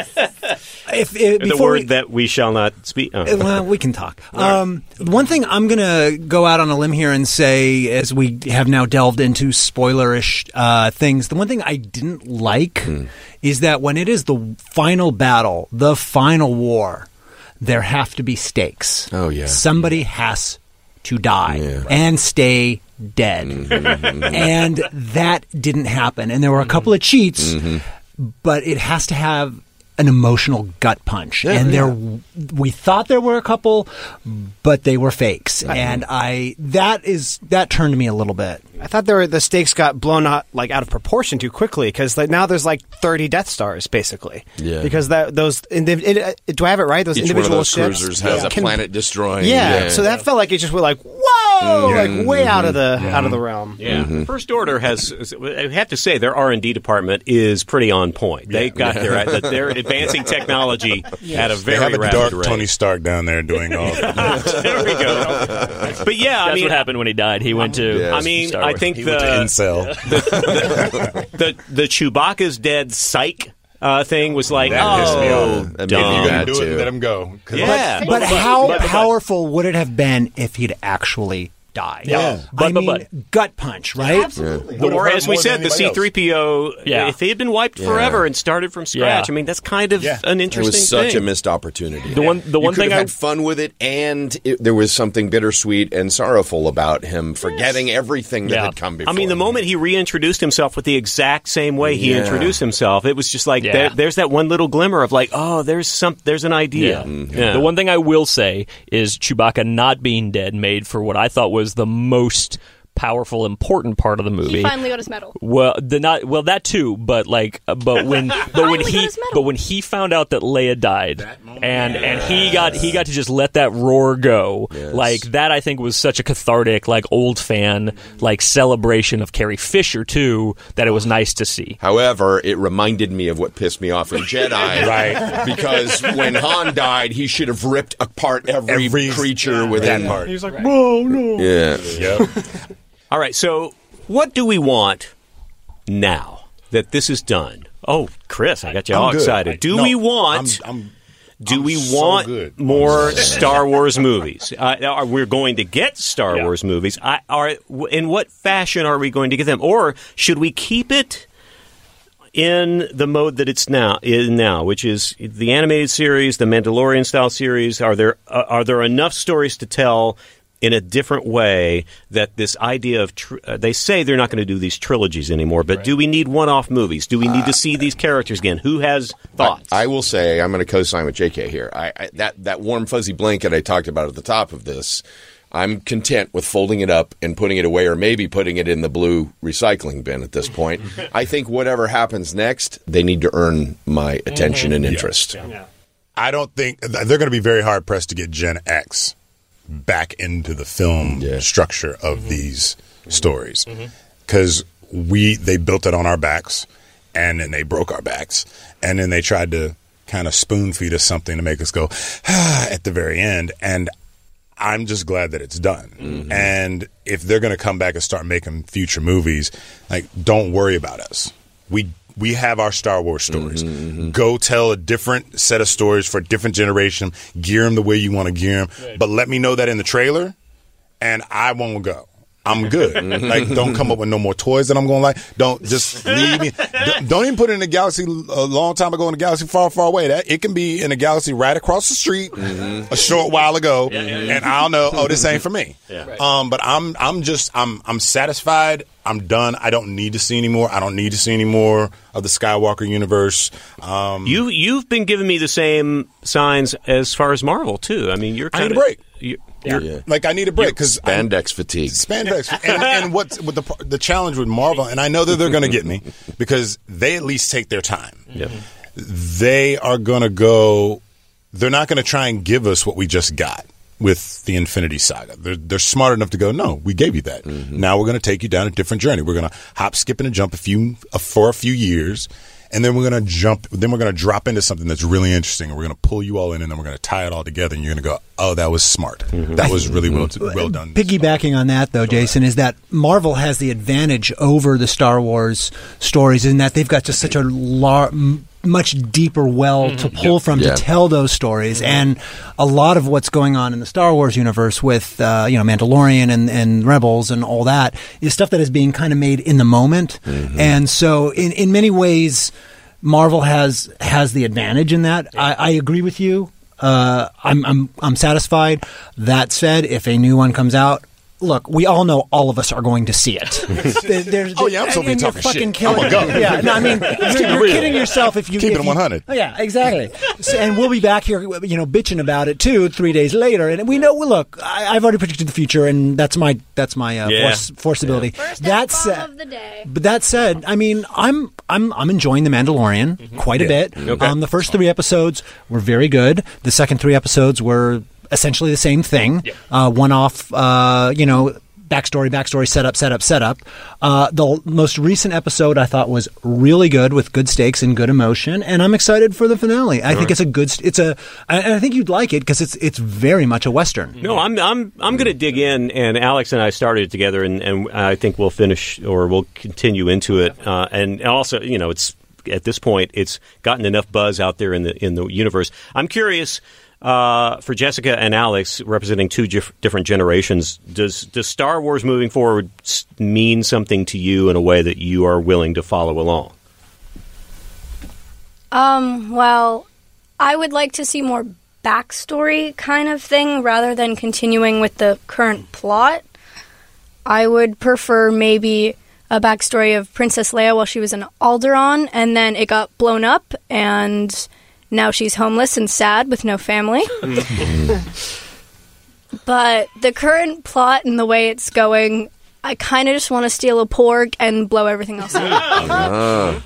if, if, The before word we, that we shall not speak. Oh. well, we can talk. Um, one thing I'm going to go out on a limb here and say, as we have now delved into spoilerish uh, things, the one thing I didn't like Hmm. is that when it is the final battle, the final war, there have to be stakes. Oh, yeah. Somebody has to die Yeah. and stay dead. And that didn't happen. And there were a couple of cheats, but it has to have an emotional gut punch. and there we thought there were a couple, but they were fakes. And I that is that turned me a little bit. I thought there were, the stakes got blown out like out of proportion too quickly because like, now there's like thirty Death Stars basically. Yeah. Because that those indiv- it, uh, do I have it right? Those Each one of individual those ships cruisers has a can- planet destroying. Yeah, so that felt like it just went like whoa, like way out of the Mm-hmm. out of the realm. Yeah, First Order has. I have to say, their R and D department is pretty on point. They got their they're advancing technology at a They very have a rapid dark rate. Tony Stark down there doing all the There we go. But yeah, I That's mean, what happened when he died. He went to. Yeah. I mean, Star I Wars. think He went to the, incel. the the Chewbacca's dead psych uh, thing was like, That pissed me oh, off. That made me dumb. You mad. do it too. and let him go. 'Cause Yeah. But But- how but- but- powerful would it have been if he'd actually died? Yeah. But- I but- mean, but- gut punch, right? Absolutely. Would've Or hurt as we more said, than the anybody C else. three P O, Yeah. if they had been wiped Yeah. forever and started from scratch, Yeah. I mean, that's kind of Yeah. an It interesting was such thing. a missed opportunity. The one- the You one could thing have I- had fun with it, and it, there was something bittersweet and sorrowful about him forgetting everything that Yeah. had come before. I mean, the moment he reintroduced himself with the exact same way he Yeah. introduced himself, it was just like Yeah. there, there's that one little glimmer of like, oh, there's some, there's an idea. Yeah. Yeah. The one thing I will say is Chewbacca not being dead made for what I thought was the most powerful, important part of the movie. He finally got his medal. Well, the not well that too, but like, uh, but when, but when Finally got he, his medal. but when he found out that Leia died, and and he got he got to just let that roar go, like that. I think was such a cathartic, like old fan, like celebration of Carrie Fisher too. That it was nice to see. However, it reminded me of what pissed me off in Jedi. Right. Because when Han died, he should have ripped apart every, Every- creature within. that part. He was like, whoa, no. Yeah. Yep. All right, so what do we want now that this is done? Oh, Chris, I got you all I'm good. excited. Do No, we want? I'm, I'm, do I'm we so want good. more Star Wars movies? Uh, are we're going to get Star Yeah. Wars movies? I, are in what fashion are we going to get them, or should we keep it in the mode that it's now in now, which is the animated series, the Mandalorian style series? Are there uh, are there enough stories to tell in a different way that this idea of tr- uh, they say they're not going to do these trilogies anymore, but do we need one-off movies? Do we need to see these characters again? Who has thoughts? I, I will say I'm going to co-sign with J K here. I, I, that that warm fuzzy blanket I talked about at the top of this, I'm content with folding it up and putting it away, or maybe putting it in the blue recycling bin at this point. I think whatever happens next, they need to earn my attention and interest. I don't think they're going to be very hard pressed to get Gen X back into the film Yeah. structure of these stories, because we they built it on our backs, and then they broke our backs, and then they tried to kind of spoon feed us something to make us go ah, at the very end. And I'm just glad that it's done. And if they're going to come back and start making future movies, like, don't worry about us. We we have our Star Wars stories. Go tell a different set of stories for a different generation. Gear them the way you want to gear them. But let me know that in the trailer, and I won't go. I'm good. Like, don't come up with no more toys that I'm going to like. Don't just leave me. Don't, don't even put it in a galaxy a long time ago in a galaxy far, far away. That it can be in a galaxy right across the street a short while ago, and I'll know. Oh, this ain't for me. Um, but I'm, I'm just, I'm, I'm satisfied. I'm done. I don't need to see any more. I don't need to see any more of the Skywalker universe. Um, You you've been giving me the same signs as far as Marvel too. I mean, you're I kind need a break. You're, Yeah. like I need a break because Spandex fatigue. Spandex. And, and what's with the the challenge with Marvel, and I know that they're going to get me because they at least take their time. Yep. They are going to go. they're not going to try and give us what we just got with the Infinity Saga. They're, they're smart enough to go, no, we gave you that. Mm-hmm. Now we're going to take you down a different journey. We're going to hop, skip, and jump a few uh, for a few years, and then we're going to jump. Then we're going to drop into something that's really interesting, and we're going to pull you all in, and then we're going to tie it all together, and you're going to go, oh, that was smart. Mm-hmm. That was really well, well done. Piggybacking on that, though, Jason, is that Marvel has the advantage over the Star Wars stories in that they've got just such a large, much deeper well mm-hmm. to pull yep. from yeah. to tell those stories, mm-hmm. and a lot of what's going on in the Star Wars universe with uh, you know Mandalorian and, and Rebels and all that is stuff that is being kind of made in the moment, mm-hmm. and so in in many ways, Marvel has has the advantage in that. I, I agree with you. Uh, I'm I'm I'm satisfied. That said, if a new one comes out. Look, we all know all of us are going to see it. There's, oh yeah, I'm so and talking fucking shit. Killing I'm gonna go. Yeah, no, I mean, you're, you're kidding yourself if you keep if it one hundred. You, oh, yeah, exactly. So, and we'll be back here, you know, bitching about it too three days later. And we know. Look, I, I've already predicted the future, and that's my that's my uh, yeah. force, force ability. Yeah. First that said, of the day. But that said, I mean, I'm I'm I'm enjoying The Mandalorian mm-hmm. quite a yeah. bit. Okay. Um, the first three episodes were very good. The second three episodes were essentially the same thing. Yeah. Uh, one off, uh, you know. Backstory, backstory, setup, setup, setup. Uh, the most recent episode I thought was really good with good stakes and good emotion, and I'm excited for the finale. I All think right. it's a good. It's a. I, I think you'd like it because it's it's very much a Western. No, I'm I'm I'm going to dig in, and Alex and I started it together, and, and I think we'll finish or we'll continue into it, uh, and also you know it's at this point it's gotten enough buzz out there in the in the universe. I'm curious. Uh, for Jessica and Alex, representing two gif- different generations, does does Star Wars moving forward s- mean something to you in a way that you are willing to follow along? Um, well, I would like to see more backstory kind of thing rather than continuing with the current plot. I would prefer maybe a backstory of Princess Leia while she was in Alderaan, and then it got blown up, and now she's homeless and sad with no family. But the current plot and the way it's going, I kind of just want to steal a porg and blow everything else up. uh.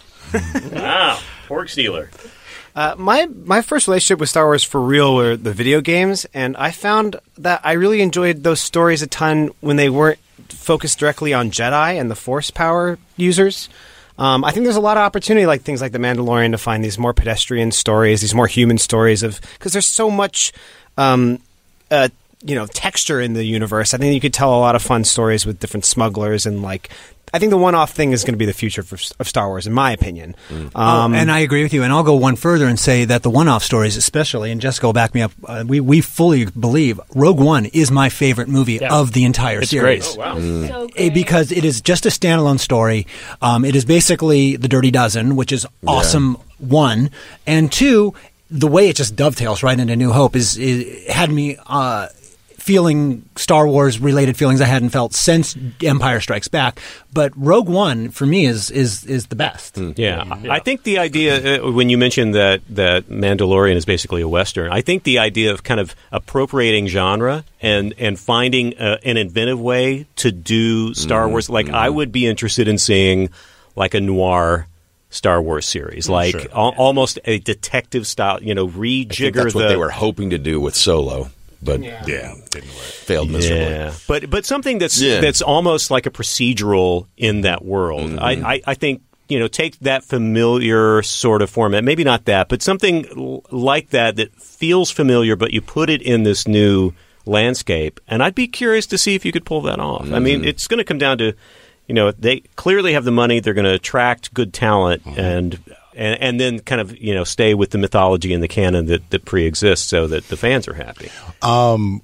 Wow, porg stealer. Uh, my my first relationship with Star Wars for real were the video games, and I found that I really enjoyed those stories a ton when they weren't focused directly on Jedi and the Force power users. Um, I think there's a lot of opportunity, like things like The Mandalorian, to find these more pedestrian stories, these more human stories of because there's so much, um, uh, you know, texture in the universe. I think you could tell a lot of fun stories with different smugglers and like. I think the one-off thing is going to be the future for, of Star Wars, in my opinion. Mm. Um, oh, and I agree with you. And I'll go one further and say that the one-off stories, especially, and Jessica will back me up, uh, we, we fully believe Rogue One is my favorite movie yeah. of the entire it's series. Great. Oh, wow. Mm. So it, because it is just a standalone story. Um, it is basically The Dirty Dozen, which is awesome, yeah. one. And two, the way it just dovetails right into New Hope is, is had me... Uh, feeling Star Wars related feelings I hadn't felt since Empire Strikes Back, but Rogue One for me is is is the best. Mm. Yeah. yeah, I think the idea uh, when you mentioned that that Mandalorian is basically a Western, I think the idea of kind of appropriating genre and and finding uh, an inventive way to do Star mm. Wars, like mm. I would be interested in seeing like a noir Star Wars series, like sure. al- almost a detective style, you know, rejigger I think that's the. what they were hoping to do with Solo. But yeah, yeah didn't work. Failed miserably. Yeah. But but something that's yeah. that's almost like a procedural in that world. Mm-hmm. I, I, I think you know take that familiar sort of format, maybe not that, but something l- like that that feels familiar, but you put it in this new landscape. And I'd be curious to see if you could pull that off. Mm-hmm. I mean, it's going to come down to you know they clearly have the money. They're going to attract good talent mm-hmm. and. And, and then kind of, you know, stay with the mythology and the canon that, that pre-exists so that the fans are happy. Um,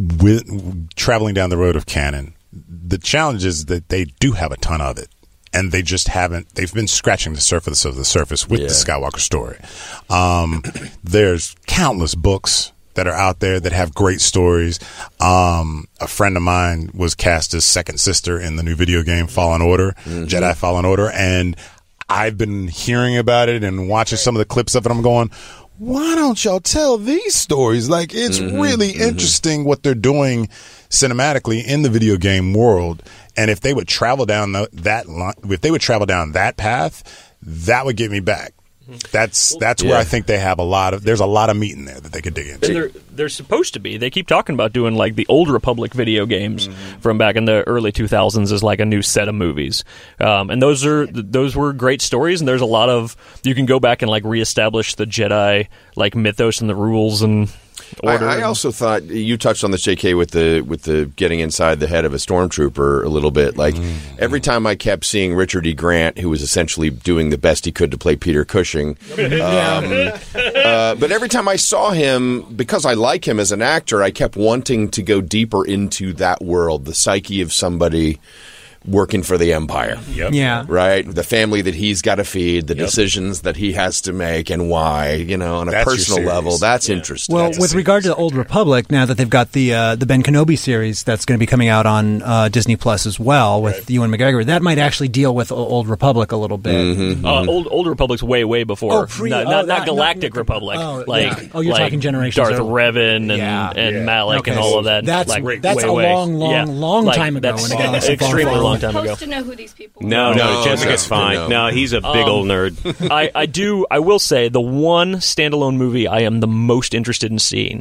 with traveling down the road of canon, the challenge is that they do have a ton of it. And they just haven't, they've been scratching the surface of the surface with yeah. the Skywalker story. Um, there's countless books that are out there that have great stories. Um, a friend of mine was cast as second sister in the new video game Fallen Order, mm-hmm. Jedi Fallen Order. And I've been hearing about it and watching some of the clips of it. I'm going, why don't y'all tell these stories? Like, it's mm-hmm, really mm-hmm. interesting what they're doing cinematically in the video game world. And if they would travel down the, that line, if they would travel down that path, that would get me back. That's that's Yeah. where I think they have a lot of. There's a lot of meat in there that they could dig into. And they're, they're supposed to be. They keep talking about doing like the Old Republic video games Mm-hmm. from back in the early two thousands as like a new set of movies. Um, and those are those were great stories. And there's a lot of you can go back and like reestablish the Jedi like mythos and the rules and order. I, I also thought you touched on this, J K, with the with the getting inside the head of a stormtrooper a little bit. Like Mm-hmm. every time I kept seeing Richard E. Grant, who was essentially doing the best he could to play Peter Cushing. Um, uh, but every time I saw him, because I like him as an actor, I kept wanting to go deeper into that world, the psyche of somebody working for the Empire. Yep. Yeah. Right? The family that he's got to feed, the decisions that he has to make, and why, you know, on a That's your personal series. level. That's interesting. Well, That's a with series. regard to the Old Republic, now that they've got the uh, the Ben Kenobi series that's going to be coming out on uh, Disney Plus as well with Ewan McGregor, that might actually deal with O- Old Republic a little bit. Mm-hmm. Uh, old Old Republic's way way before. Oh, pre- not, oh, not, that- not Galactic no, Republic. oh, like yeah. Oh, you're like talking generations Darth early. Revan and Yeah. and Yeah. Malak Okay. and all of that. That's- like, that's way, a way. long, long, yeah. long Like, time ago That's in a galaxy far, extremely far long away. time ago. Supposed to know who these people are. No, no, No, Jessica's no, fine. no. No, he's a big old nerd. I, I do. I will say the one standalone movie I am the most interested in seeing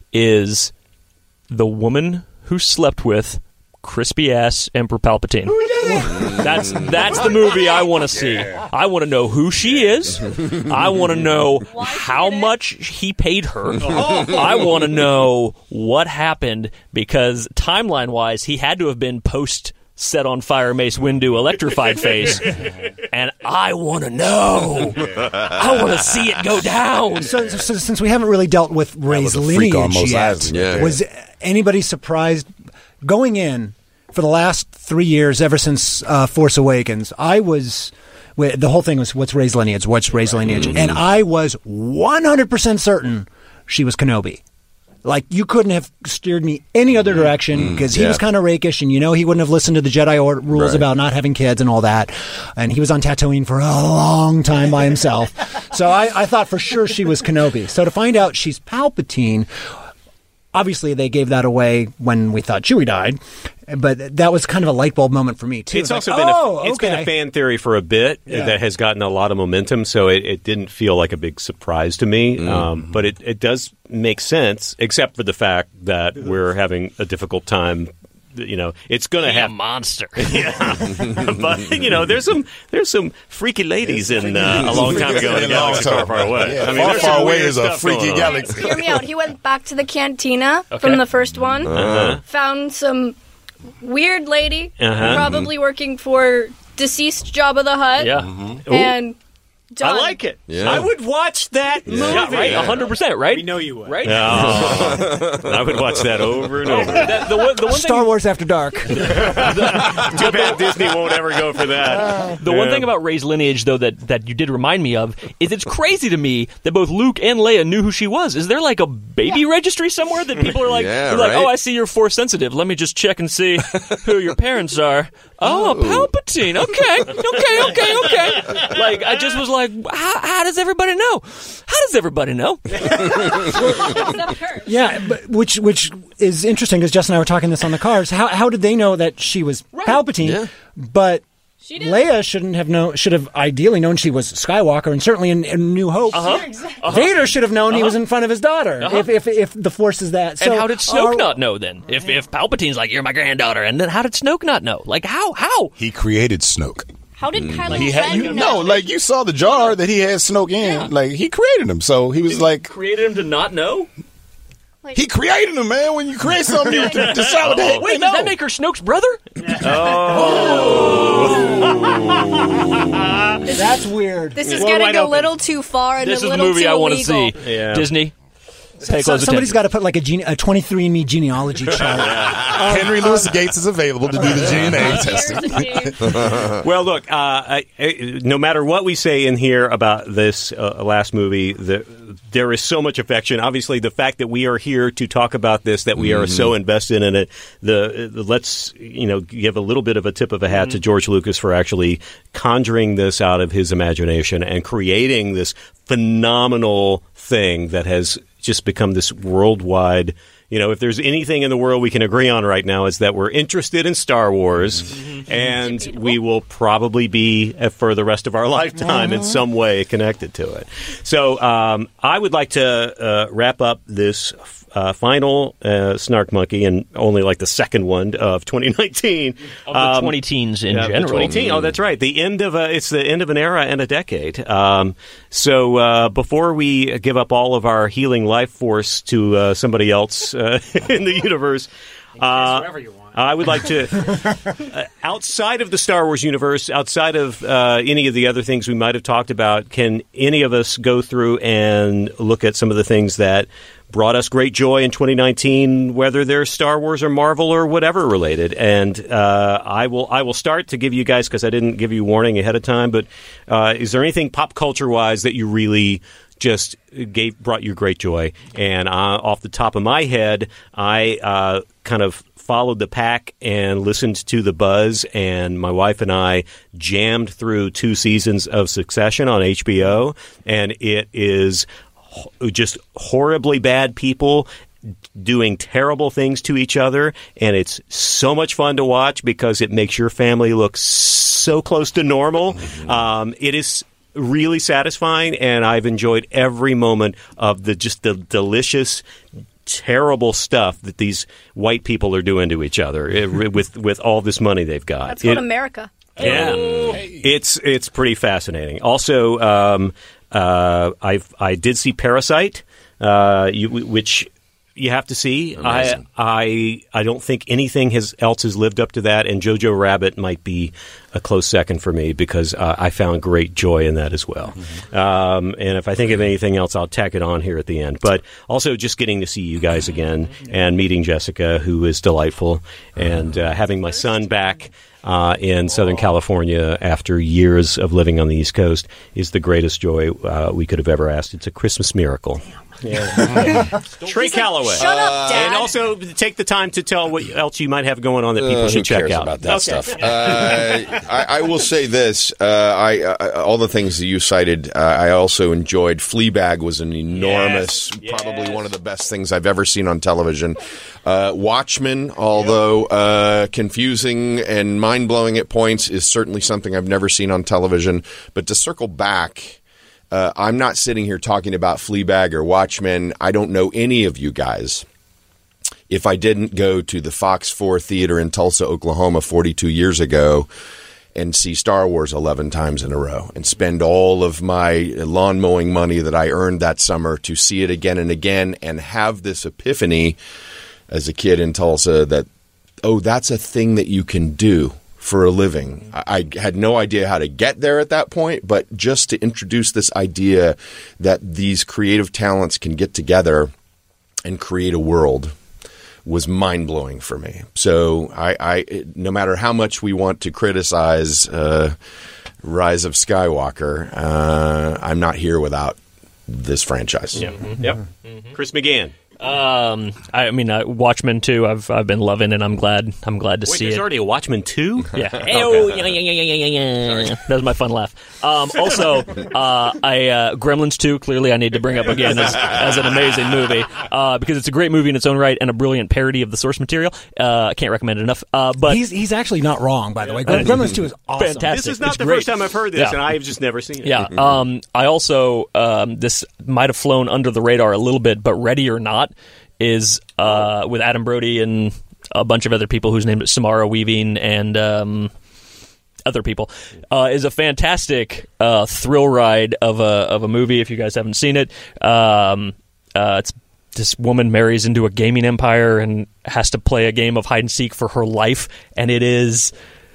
is the woman who slept with crispy ass Emperor Palpatine. That's that's the movie I want to see. I want to know who she is. I want to know how much he paid her. I want to know what happened because timeline wise, he had to have been post. Set on fire, Mace Windu, electrified face, and I want to know. I want to see it go down. So, so since we haven't really dealt with Rey's was a freak on lineage Mos yet, Eisley. Yeah. was anybody surprised going in for the last three years, ever since uh, Force Awakens? I was. Wait, the whole thing was what's Rey's lineage? What's Rey's lineage? And I was one hundred percent certain she was Kenobi. Like, you couldn't have steered me any other direction because he yeah. was kind of rakish, and you know he wouldn't have listened to the Jedi or- rules Right. about not having kids and all that. And he was on Tatooine for a long time by himself. So I, I thought for sure she was Kenobi. So to find out she's Palpatine, obviously they gave that away when we thought Chewie died, but that was kind of a light bulb moment for me too. It's like, also been oh, a, it's been a okay. fan theory for a bit Yeah. that has gotten a lot of momentum, so it, it didn't feel like a big surprise to me. Mm-hmm. Um, but it, it does make sense, except for the fact that we're having a difficult time. You know, it's going to Be a have monster. yeah, but you know, there's some there's some freaky ladies in uh, a long time ago in a galaxy far, far away. Yeah, I mean, far, there's far some away weird is a stuff freaky going on. galaxy. Hear me out. He went back to the cantina from the first one, Uh-huh. found some weird lady, Uh-huh. probably working for deceased Jabba the Hutt, Yeah. Mm-hmm. and done. I like it. Yeah. I would watch that movie. Yeah, right. A hundred percent. Right. We know you would. Right. Oh, I would watch that over and over. That- the one, the one Star thing, Wars After Dark. Too bad Disney won't ever go for that. the one Yeah. thing about Rey's lineage, though, that, that you did remind me of is it's crazy to me that both Luke and Leia knew who she was. Is there like a baby registry somewhere that people are like, Yeah, they're like, right. oh, I see you're Force sensitive. Let me just check and see who your parents are. Oh, a Palpatine. Okay, okay, okay, okay. Like I just was like, how, how does everybody know? How does everybody know? Except her. Yeah, but which which is interesting because Jess and I were talking this on the cars. How how did they know that she was Palpatine? Yeah. But She did. Leia shouldn't have known. Should have ideally known she was Skywalker, and certainly in, in New Hope, Uh-huh. Vader should have known he was in front of his daughter. If, if if the Force is that. So And how did Snoke are- not know then? If if Palpatine's like, you're my granddaughter, and then how did Snoke not know? Like how how? He created Snoke. How did Kylo He Ren had you know? no, like you saw the jar that he had Snoke in. Like he created him, so he was like Created him to not know? he created him, man. When you create something, you to decide what the heck Wait, they does know. that make her Snoke's brother? That's weird. This is Well, getting wide a open. little too far and This a is the little movie too I want to illegal. see. Yeah. Disney. Pay So, close somebody's attention. got to put like a, gene, a twenty-three and me genealogy chart. Henry Louis Gates is available to do the G N A testing. Here's a name. Well, look, uh, I, I, no matter what we say in here about this uh, last movie, the, there is so much affection. Obviously, the fact that we are here to talk about this, that we are so invested in it, the, the let's you know give a little bit of a tip of a hat to George Lucas for actually conjuring this out of his imagination and creating this phenomenal thing that has just become this worldwide. You know, if there's anything in the world we can agree on right now, is that we're interested in Star Wars, and we will probably be uh, for the rest of our lifetime in some way connected to it. So um, I would like to uh, wrap up this uh, final uh, Snark Monkey, and only like the second one of twenty nineteen. Of the um, twenty teens in uh, general. The twenty teen. Oh, that's right. The end of a, it's the end of an era and a decade. Um, so uh, before we give up all of our healing life force to uh, somebody else uh, in the universe, uh, wherever you want. I would like to, uh, outside of the Star Wars universe, outside of uh, any of the other things we might have talked about, can any of us go through and look at some of the things that brought us great joy in twenty nineteen, whether they're Star Wars or Marvel or whatever related? And uh, I will I will start to give you guys, because I didn't give you warning ahead of time, but uh, is there anything pop culture-wise that you really just gave brought you great joy? And uh, off the top of my head, I uh, kind of followed the pack and listened to the buzz, and my wife and I jammed through two seasons of Succession on H B O, and it is just horribly bad people doing terrible things to each other, and it's so much fun to watch because it makes your family look so close to normal. Um, it is really satisfying, and I've enjoyed every moment of the just the delicious, terrible stuff that these white people are doing to each other with with all this money they've got. That's called It- America. Yeah, it's it's pretty fascinating. Also, um, uh, I've I did see Parasite, uh, you, which you have to see. I, I I don't think anything has else has lived up to that, and Jojo Rabbit might be a close second for me because uh, I found great joy in that as well. Mm-hmm. Um, and if I think of anything else, I'll tack it on here at the end. But also just getting to see you guys again and meeting Jessica, who is delightful, and uh, having my son back Uh, in Southern California after years of living on the East Coast is the greatest joy uh, we could have ever asked. It's a Christmas miracle. Yeah. Trey Calloway. Shut up, Dad. And also take the time to tell what else you might have going on that people Uh, should who check cares out. about that stuff? Uh, I, I will say this: uh, I, I all the things that you cited, uh, I also enjoyed. Fleabag was an enormous, Yes. probably Yes. one of the best things I've ever seen on television. Uh, Watchmen, although uh, confusing and mind blowing at points, is certainly something I've never seen on television. But to circle back. Uh, I'm not sitting here talking about Fleabag or Watchmen. I don't know any of you guys. If I didn't go to the Fox four Theater in Tulsa, Oklahoma forty-two years ago and see Star Wars eleven times in a row and spend all of my lawn mowing money that I earned that summer to see it again and again and have this epiphany as a kid in Tulsa that, oh, that's a thing that you can do for a living. I, I had no idea how to get there at that point, but just to introduce this idea that these creative talents can get together and create a world was mind-blowing for me. So I, I no matter how much we want to criticize uh, Rise of Skywalker, uh, I'm not here without this franchise. Yep. Yep. Mm-hmm. Chris McGann. Um, I mean, uh, Watchmen too. I've I've been loving, and I'm glad I'm glad to Wait, see there's it. already a Watchmen two? Yeah. Oh, yeah, yeah, yeah, yeah, yeah, yeah. That was my fun laugh. Um, also, uh, I uh, Gremlins two. Clearly, I need to bring up again as, as an amazing movie uh, because it's a great movie in its own right and a brilliant parody of the source material. Uh, I can't recommend it enough. Uh, but he's he's actually not wrong, by the way. Gremlins two is awesome. Fantastic. This is not It's the great. first time I've heard this, Yeah. and I've just never seen it. Yeah. Um, I also um, this might have flown under the radar a little bit, but Ready or Not is uh, with Adam Brody and a bunch of other people whose name is Samara Weaving and um, other people uh, is a fantastic uh, thrill ride of a of a movie. If you guys haven't seen it, um, uh, it's this woman marries into a gaming empire and has to play a game of hide and seek for her life, and it is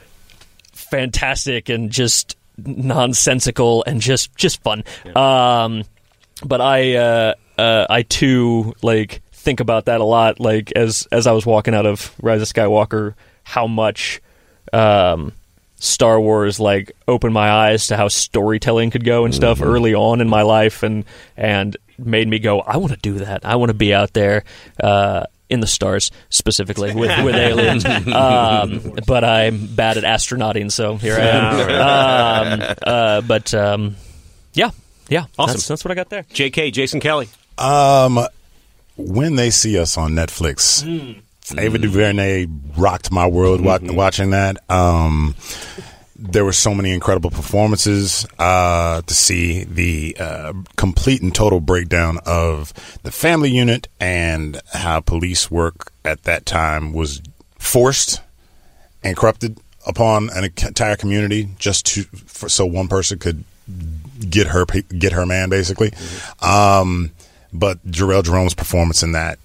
fantastic and just nonsensical and just just fun. Yeah. Um, but I uh, uh, I too like. think about that a lot, like as as I was walking out of Rise of Skywalker, how much um, Star Wars like opened my eyes to how storytelling could go and stuff mm-hmm. early on in my life, and and made me go, I want to do that. I want to be out there uh, in the stars, specifically with with aliens. Um, but I'm bad at astronauting, so here I am. um, uh, but um, yeah, yeah, awesome. That's, that's what I got there. J K, Jason Kelly. Um. When they see us on Netflix, mm. Ava DuVernay rocked my world wa- Mm-hmm. watching that. Um, there were so many incredible performances uh, to see the uh, complete and total breakdown of the family unit and how police work at that time was forced and corrupted upon an entire community just to for, so one person could get her get her man, basically. Mm-hmm. Um, but Jarrell Jerome's performance in that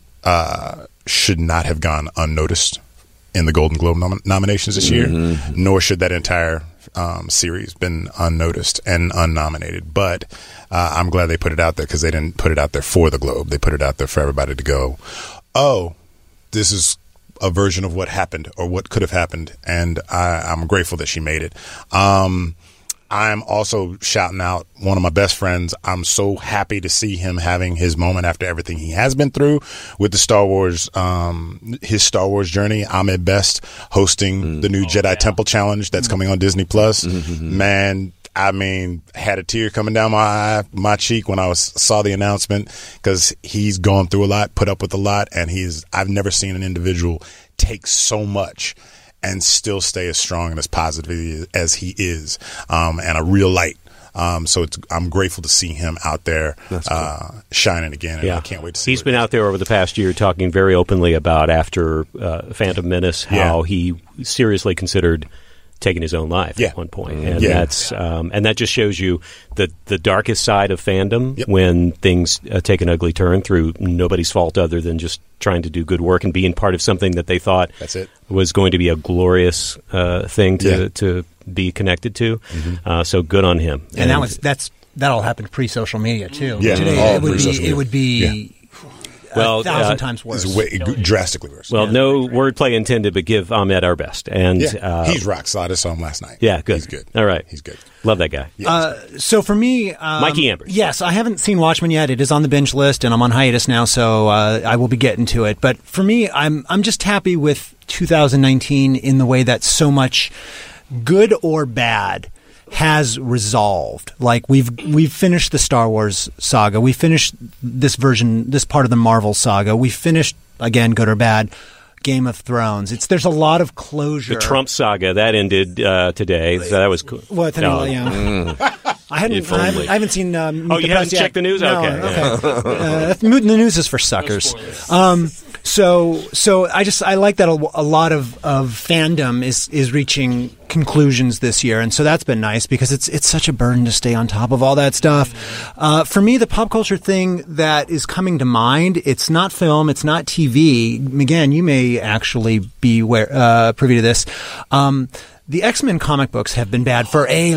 uh, should not have gone unnoticed in the Golden Globe nom- nominations this year, mm-hmm. nor should that entire um, series been unnoticed and unnominated. But uh, I'm glad they put it out there because they didn't put it out there for the Globe. They put it out there for everybody to go, oh, this is a version of what happened or what could have happened, and I, I'm grateful that she made it. Um, I'm also shouting out one of my best friends. I'm so happy to see him having his moment after everything he has been through with the Star Wars, um, his Star Wars journey. Ahmed Best hosting mm. the new oh, Jedi yeah. Temple Challenge that's mm. coming on Disney Plus. Mm-hmm. Man, I mean, had a tear coming down my eye, my cheek when I was saw the announcement because he's gone through a lot, put up with a lot, and he's. I've never seen an individual take so much and still stay as strong and as positive as he is, um, and a real light. Um, so it's, I'm grateful to see him out there cool. uh, shining again, and yeah. I can't wait to see He's been out there over the past year talking very openly about after uh, Phantom Menace, how yeah. he seriously considered taking his own life yeah. at one point. And yeah. that's um, and that just shows you the the darkest side of fandom yep. when things uh, take an ugly turn through nobody's fault other than just trying to do good work and being part of something that they thought that's it. was going to be a glorious uh, thing to, yeah. to be connected to. Mm-hmm. Uh, so good on him. And, and that was that's that all happened pre-social media too. Yeah. Today All it would be it would be yeah. Well, a thousand uh, times worse. It's way, drastically worse. Well, no wordplay intended, but give Ahmed our best. And yeah. uh, he's rock solid. I saw him last night. Yeah, good. He's good. All right. He's good. Love that guy. Yeah, uh, so for me, um, Mikey Ambers. Yes, I haven't seen Watchmen yet. It is on the binge list, and I'm on hiatus now, so uh, I will be getting to it. But for me, I'm I'm just happy with two thousand nineteen in the way that so much, good or bad, has resolved. Like we've we've finished the Star Wars saga. We finished this version, this part of the Marvel saga. We finished, again, good or bad, Game of Thrones. It's there's a lot of closure. The Trump saga that ended uh, today. So that was cool. What? No. Yeah. Mm. I hadn't. I haven't, I haven't seen. Um, oh, you haven't checked the news? No, okay. okay. uh, the news is for suckers. Um, so, so I just I like that a, a lot of, of fandom is is reaching conclusions this year, and so that's been nice because it's it's such a burden to stay on top of all that stuff. Uh, for me, the pop culture thing that is coming to mind, it's not film, it's not T V. Again, you may actually be aware, uh, privy to this. Um, The X-Men comic books have been bad for a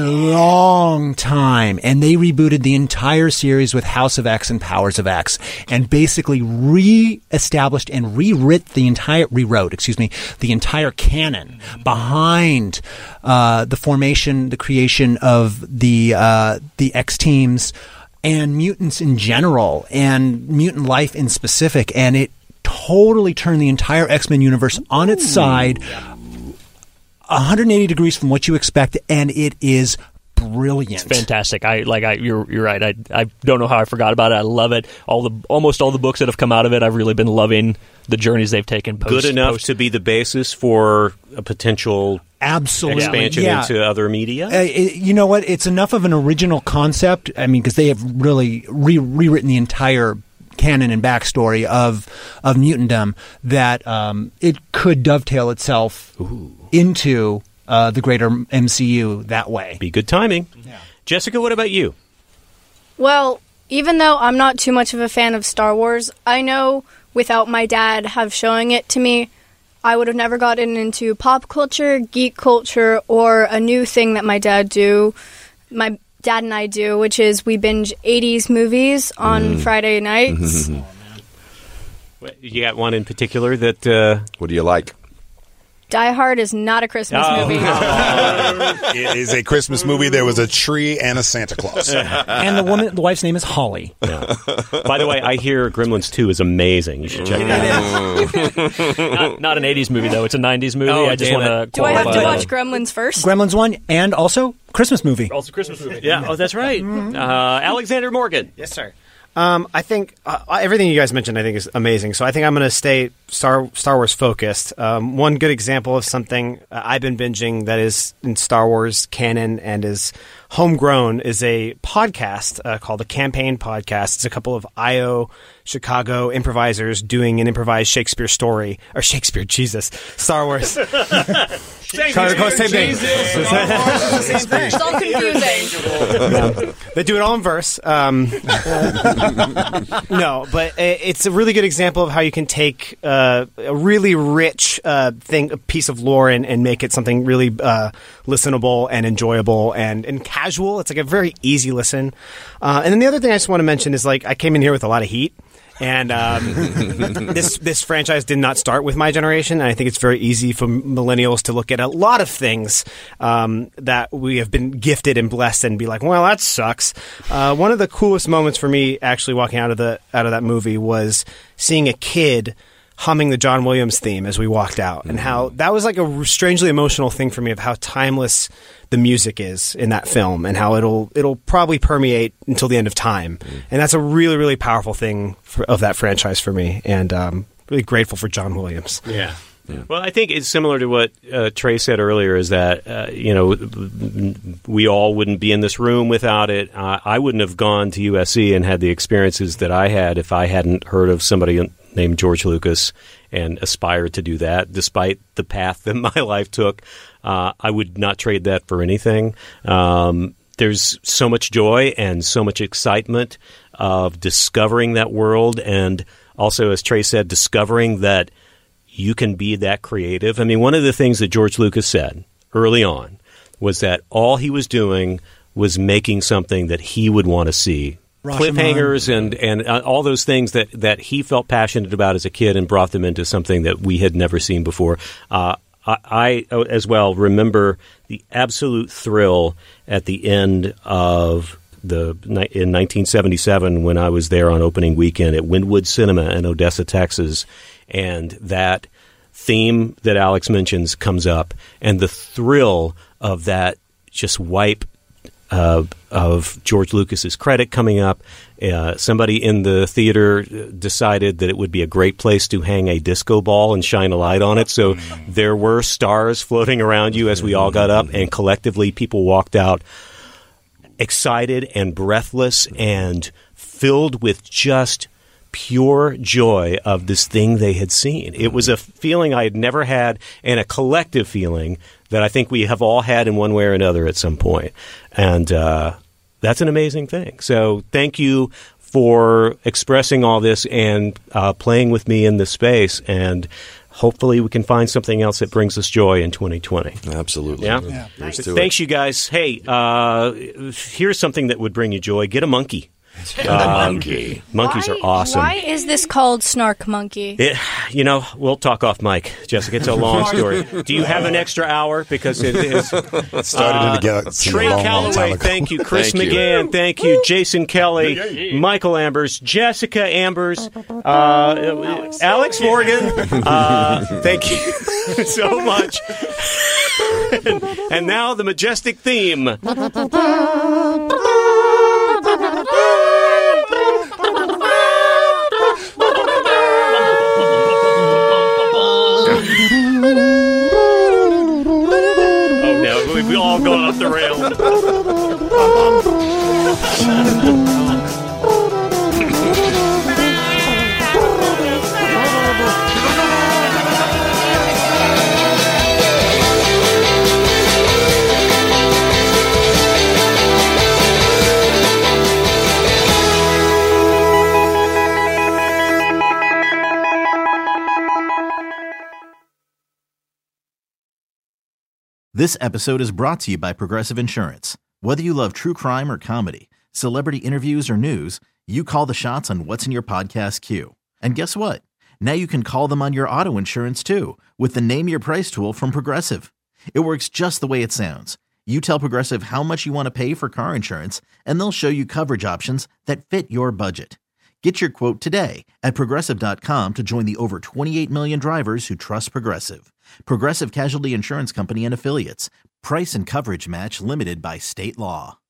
long time, and they rebooted the entire series with House of X and Powers of X, and basically re-established and rewrote the entire rewrote, excuse me, the entire canon behind uh, the formation, the creation of the uh, the X teams and mutants in general, and mutant life in specific, and it totally turned the entire X-Men universe on its side. one hundred eighty degrees from what you expect, and it is brilliant. It's fantastic. I like. I you're you're right. I I don't know how I forgot about it. I love it. All the almost all the books that have come out of it, I've really been loving the journeys they've taken. Post, Good enough post. to be the basis for a potential Absolutely. expansion yeah. into other media. Uh, it, you know what? It's enough of an original concept. I mean, because they have really re- rewritten the entire canon and backstory of of mutantdom that um, it could dovetail itself Ooh. into uh, the greater M C U that way. Be good timing. Yeah. Jessica, what about you? Well, even though I'm not too much of a fan of Star Wars, I know without my dad have showing it to me, I would have never gotten into pop culture, geek culture, or a new thing that my dad do. My dad and I do, which is we binge eighties movies on mm. Friday nights. You got one in particular that... Uh, what do you like? Die Hard is not a Christmas oh. movie. It is a Christmas movie. There was a tree and a Santa Claus. And the woman, the wife's name is Holly. Yeah. By the way, I hear Gremlins two is amazing. You should check that out. not, not an eighties movie, though. It's a nineties movie. Oh, I just want to Do I have to watch Gremlins first? Gremlins one, and also Christmas movie. Also Christmas movie. Yeah, oh, that's right. Uh, Alexander Morgan. Yes, sir. Um, I think uh, everything you guys mentioned, I think, is amazing. So I think I'm going to stay Star Star Wars focused. Um, one good example of something uh, I've been binging that is in Star Wars canon and is homegrown is a podcast uh, called the Campaign Podcast. It's a couple of I O Chicago improvisers doing an improvised Shakespeare story or Shakespeare, Jesus, Star Wars. Same Trying to call it same thing. It's all confusing. Yeah. They do it all in verse. Um, no, but it's a really good example of how you can take uh, a really rich uh, thing, a piece of lore, and, and make it something really uh, listenable and enjoyable and, and casual. It's like a very easy listen. Uh, and then the other thing I just want to mention is, like, I came in here with a lot of heat. And um, this this franchise did not start with my generation. And I think it's very easy for millennials to look at a lot of things um, that we have been gifted and blessed and be like, well, that sucks. Uh, one of the coolest moments for me actually walking out of the out of that movie was seeing a kid humming the John Williams theme as we walked out, and how that was like a strangely emotional thing for me of how timeless the music is in that film, and how it'll it'll probably permeate until the end of time. And that's a really, really powerful thing for, of that franchise for me, and um, really grateful for John Williams. Yeah. Yeah. Well, I think it's similar to what uh, Trey said earlier, is that, uh, you know, we all wouldn't be in this room without it. Uh, I wouldn't have gone to U S C and had the experiences that I had if I hadn't heard of somebody named George Lucas and aspired to do that, despite the path that my life took. Uh, I would not trade that for anything. Um, there's so much joy and so much excitement of discovering that world, and also, as Trey said, discovering that you can be that creative. I mean, one of the things that George Lucas said early on was that all he was doing was making something that he would want to see. Rashomon. Cliffhangers and, and uh, all those things that, that he felt passionate about as a kid, and brought them into something that we had never seen before. Uh, I, I, as well, remember the absolute thrill at the end of the in nineteen seventy-seven when I was there on opening weekend at Wynwood Cinema in Odessa, Texas, and that theme that Alex mentions comes up, and the thrill of that just wipe uh, of George Lucas's credit coming up. Uh, somebody in the theater decided that it would be a great place to hang a disco ball and shine a light on it. So there were stars floating around you as we all got up, and collectively people walked out excited and breathless and filled with just pure joy of this thing they had seen. It was a feeling I had never had, and a collective feeling that I think we have all had in one way or another at some point. And uh, that's an amazing thing. So thank you for expressing all this and uh, playing with me in this space. And hopefully we can find something else that brings us joy in twenty twenty. Absolutely. Yeah. yeah. Here's to Thanks, it. you guys. Hey, uh, here's something that would bring you joy. Get a monkey. Get a monkey. Monkeys why, are awesome. Why is this called Snark Monkey? It, you know, we'll talk off mic, Jessica. It's a long story. Do you have an extra hour? Because it is. It started Uh, in the galaxy Trey a long, long Calloway, time ago. thank you. Chris Thank you. McGann, thank you. Jason Kelly, Michael Ambers, Jessica Ambers, uh, Alex Morgan. Uh, thank you so much. and, and now the majestic theme. Oh no, we've all gone off the rails. This episode is brought to you by Progressive Insurance. Whether you love true crime or comedy, celebrity interviews or news, you call the shots on what's in your podcast queue. And guess what? Now you can call them on your auto insurance too, with the Name Your Price tool from Progressive. It works just the way it sounds. You tell Progressive how much you want to pay for car insurance, and they'll show you coverage options that fit your budget. Get your quote today at Progressive dot com to join the over twenty-eight million drivers who trust Progressive. Progressive Casualty Insurance Company and Affiliates. Price and coverage match limited by state law.